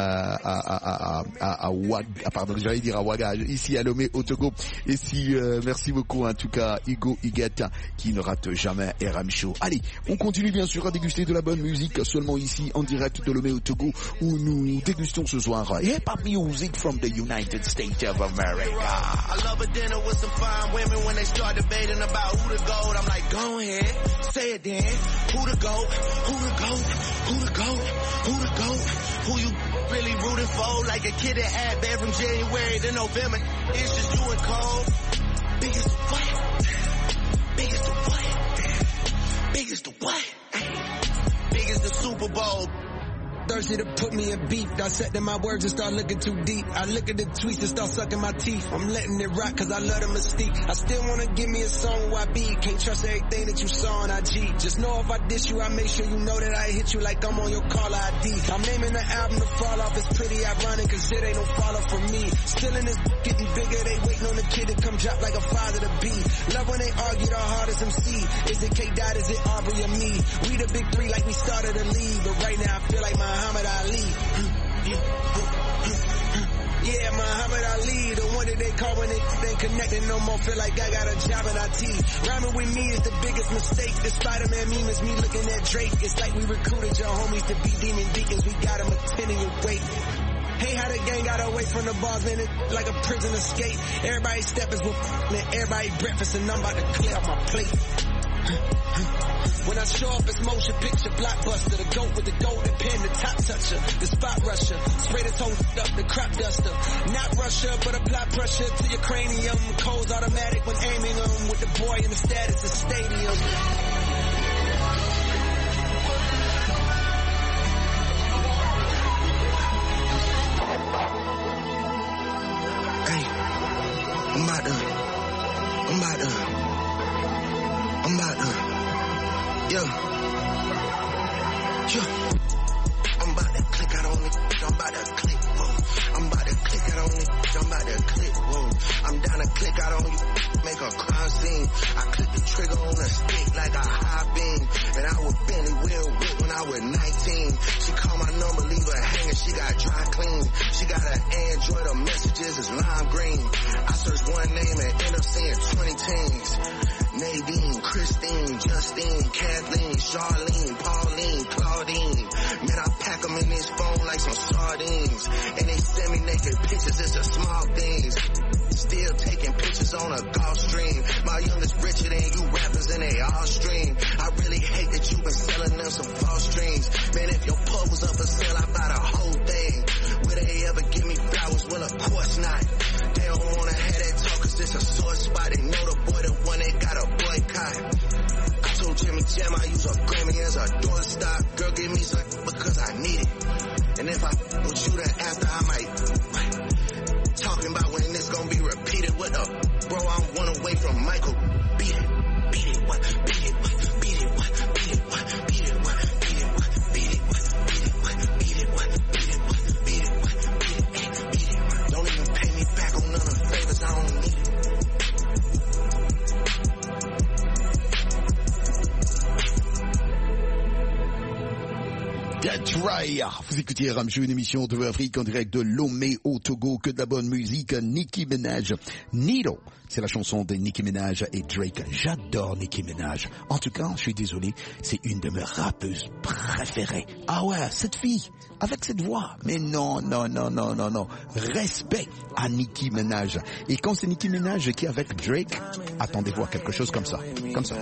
à Ouaga, ici à Lomé au Togo. Ici, merci beaucoup en tout cas Huguette qui ne rate jamais RM Show. Allez, on continue bien sûr à déguster de la bonne musique seulement ici en direct de Lomé au Togo où nous dégustons ce soir hip-hop music from the United States of America. I love a dinner with some fine women when they start debating about who the GOAT. I'm like, go ahead, say it then. Who the GOAT? Who the GOAT? Who the GOAT? Who the GOAT? Who you really rooting for? Like a kid that had bad from January to November. It's just you and Cole. Biggest the what? Biggest the what? Biggest the what? Biggest the Super Bowl. Thirsty to put me in beef. Dissecting my words and start looking too deep. I look at the tweets and start sucking my teeth. I'm letting it rock cause I love the mystique. I still wanna give me a song where I be. Can't trust everything that you saw on IG. Just know if I diss you, I make sure you know that I hit you like I'm on your caller ID. I'm naming the album to fall off. It's pretty ironic cause it ain't no follow from me. Still in this getting bigger. They waiting on the kid to come drop like a father to be. Love when they argue the hardest MC. Is it K-Dot, is it Aubrey or me? We the big three like we started a league. But right now I feel like Muhammad Ali. Yeah, Muhammad Ali, the one that they call when they ain't connected no more. Feel like I got a job in IT. Rhyming with me is the biggest mistake. The Spider-Man meme is me looking at Drake. It's like we recruited your homies to be demon deacons. We got them attending your wake. Hey, how the gang got away from the bars, man, it like a prison escape. Everybody step is with everybody breakfast and I'm about to clear up my plate. When I show up, it's motion picture blockbuster. The goat with the golden pen, the top toucher, the spot rusher. Spray this whole up, the crop duster. Not Russia, but apply pressure to your cranium. Cold's automatic when aiming them. With the boy in the status of stadium. Hey, I'm about to. Yo. I'm about to click out on it. I'm about to click, whoa. I'm about to click out on it. I'm about to click, whoa. I'm down to click out on you. Make a crime scene. I click the trigger on a stick like a high beam. And I was Benny Will Whip when I was 19. She called my number, leave her hanging. She got dry clean. She got an Android, her messages is lime green. I searched one name and end up seeing 20 teens. Nadine, Christine, Justine, Kathleen, Charlene, Pauline, Claudine. Man, I pack them in this phone like some sardines. And they send me naked pictures, it's the small things. Still taking pictures on a Gulfstream. My youngest richer than you rappers and they all stream. I really hate that you've been selling them some false dreams. Man, if your pub was up for sale, I buy the whole thing. Will they ever give me flowers? Well, of course not. They don't wanna have that talk cause it's a sore spot. They know the boy the one they got a boycott. I told Jimmy Jam I use a Grammy as a doorstop. Girl, give me some because I need it. And if I with you then after I might talking about when this gonna be repeated with a bro, I'm one away from Michael. Beat it, what, beat it, what, beat it, what, beat it, what, beat it, what, beat it, what, beat it, what, beat it, what, beat it, what, beat it, what, beat it, what, beat it, beat it, what. Don't even pay me back on none of the favors, I don't need it. That's right. Vous écoutez Ramjou, une émission de Afrique en direct de Lomé au Togo. Que de la bonne musique. Nicki Minaj. Nido. C'est la chanson de Nicki Minaj et Drake. J'adore Nicki Minaj. En tout cas, je suis désolé, c'est une de mes rappeuses préférées. Ah ouais, cette fille, avec cette voix. Mais non. Respect à Nicki Minaj. Et quand c'est Nicki Minaj qui est avec Drake, attendez-vous à quelque chose comme ça. Comme ça.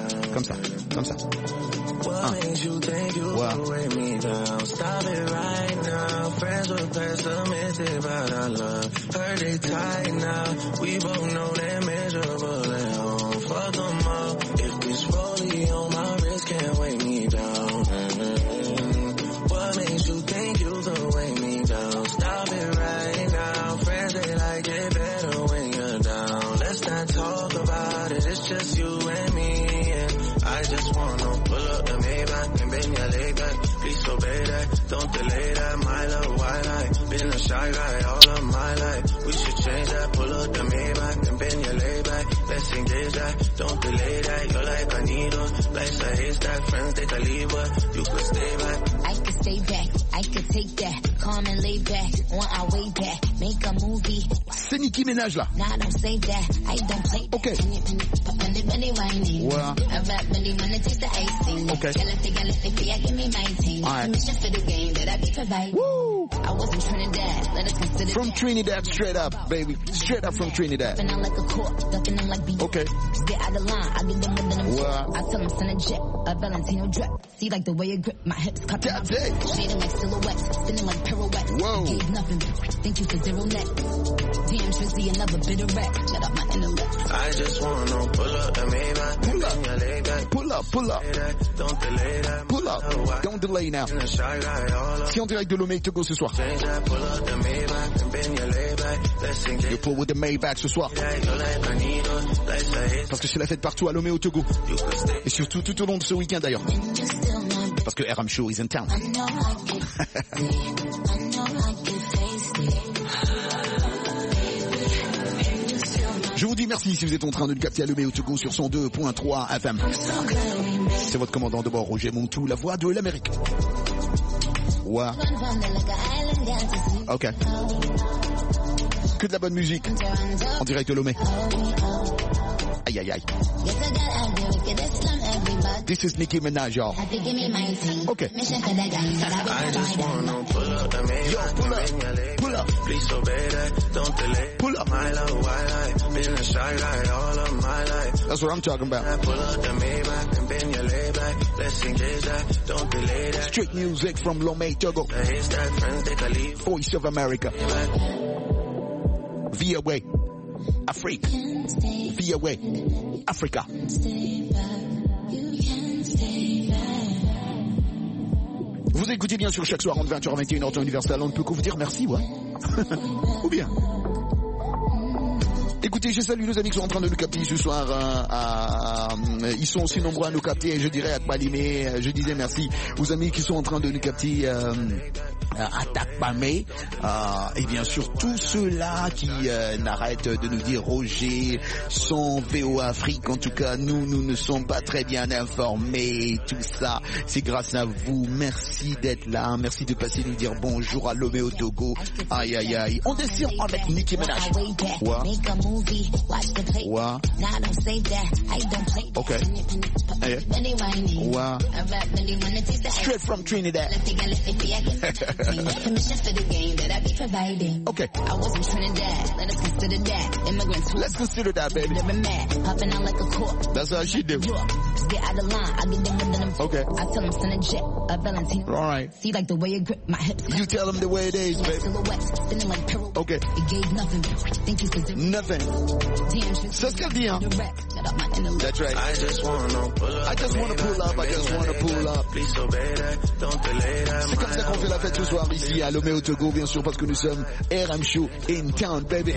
Stop it right now. Friends were pessimistic about our love. Heard they tight now. We both know they're miserable at home. Fuck them all. If this rollie on my wrist can't weigh me down. What makes you think you can weigh me down? Stop it right now. Friends, they like it better when you're down. Let's not talk about it. It's just you and me. And I just wanna pull up the Maybach and bend your leg back. Please obey that, don't delay that, my love, why lie? Been a shy guy all of my life. We should change that, pull up the Maybach and bend your lay back. Let's engage that, don't delay that. You're like a needle, life's a haystack. Friends take a leave, but you could stay back. I could stay back, I could take that. Calm and lay back, on our way back. Make a movie. C'est Nicki Minaj là. Nah, don't say that, I don't play that. Okay. Penny, whining. Wow. I rap money when it takes the icing. Okay. Galaxy, give me 19. All right. Permission for the game that I be providing. Woo. I was in Trinidad, let us consider From that. Trinidad, straight up, baby. Straight up from Trinidad. Ducking them like a court, ducking them like beef. Okay. Get out of line, I get them with them. Wow. I tell them send a jet, a Valentino drip. See like the way you grip, my hips cut my That's it. shading like silhouettes, spinning like pirouettes. Whoa. Gave nothing, thank you for zero net. Damn, Trizzy, another bit of rap. Shut up my intellect. I just wanna pull up the Maybach. Pull up. Bend your leg back. Pull up. Don't delay that. Pull up. Don't delay now. Been a shy guy all of C'est en direct de Lomé Togo ce soir. change that, pull up the Maybach and bend your lay back. Let's engage You pull with the Maybach ce soir. that. You're like a needle, life's a haystack. Parce que c'est la fête partout à Lomé au Togo. You could stay. Et surtout tout au long de ce week-end d'ailleurs. Parce que RM Show is in town. I know I get tasty. Je vous dis merci si vous êtes en train de le capter à Lomé au Togo sur 102.3 FM. C'est votre commandant de bord, Roger Montou, la voix de l'Amérique. Wow. Ok. Que de la bonne musique. En direct de Lomé. Aïe aïe aïe. This is Nicki Minaj, y'all. Okay. I just wanna pull up the Maybach. Yo, pull up. Pull up. Please obey that, don't delay. Pull up. My love, why lie? Been a shy guy all of my life. That's what I'm talking about. I pull up the Maybach and bend your lay back. Let's engage that, don't delay that. Straight music from Lomé, Togo. The haystack, friends take a leave. Voice of America. VOA. Afrique. VOA. Africa. Vous écoutez bien sûr chaque soir entre 20h et 21h temps universel. On ne peut que vous dire merci, ouais. Ou bien. Écoutez, je salue nos amis qui sont en train de nous capter ce soir. Ils sont aussi nombreux à nous capter. Je dirais à Kbalimé, je disais merci aux amis qui sont en train de nous capter à Takpamé. Et bien sûr, tous ceux-là qui n'arrêtent de nous dire Roger, sans VOA Afrique. En tout cas, nous ne sommes pas très bien informés. Tout ça, c'est grâce à vous. Merci d'être là. Merci de passer nous dire bonjour à Lomé au Togo. Aïe, aïe, aïe. On descend avec Nicki Minaj. Ouais. Wow. Okay. Yeah. Wow. Straight from Trinidad. Okay. I was in Trinidad. Let us consider that. Immigrants. Let's consider that, baby. Living mad, popping out like a cork. That's how she do. Get out of line. I get them with them. Okay. I tell them send a jet, a Valentino. All right. See like the way you grip my hips. You tell them the way it is, baby. Silhouettes, spinning like pirouettes. Okay. It gave nothing. Thank you for zero. Nothing. Damn, C'est ce qu'elle dit, hein. Shut up my intellect. That's right. I just wanna pull up. I just wanna pull up. I just wanna pull up. Please obey that, don't delay that. C'est comme ça qu'on fait la fête ce soir ici à Lomé au Togo, bien sûr, parce que nous sommes RM Show in town, baby.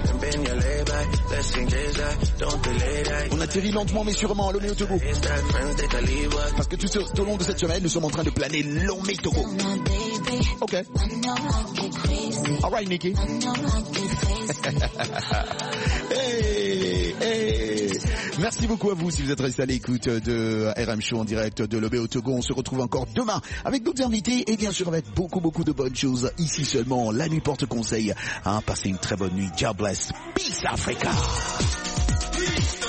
On atterrit lentement mais sûrement à Lomé au Togo. Parce que tout au long de cette semaine, nous sommes en train de planer Lomé Togo. Ok. Alright, Nicki. Hey, hey. Merci beaucoup à vous si vous êtes restés à l'écoute de RM Show en direct de Lomé au Togo. On se retrouve encore demain avec d'autres invités et bien sûr avec beaucoup de bonnes choses ici seulement. La nuit porte conseil. Passez une très bonne nuit. God bless. Peace Africa.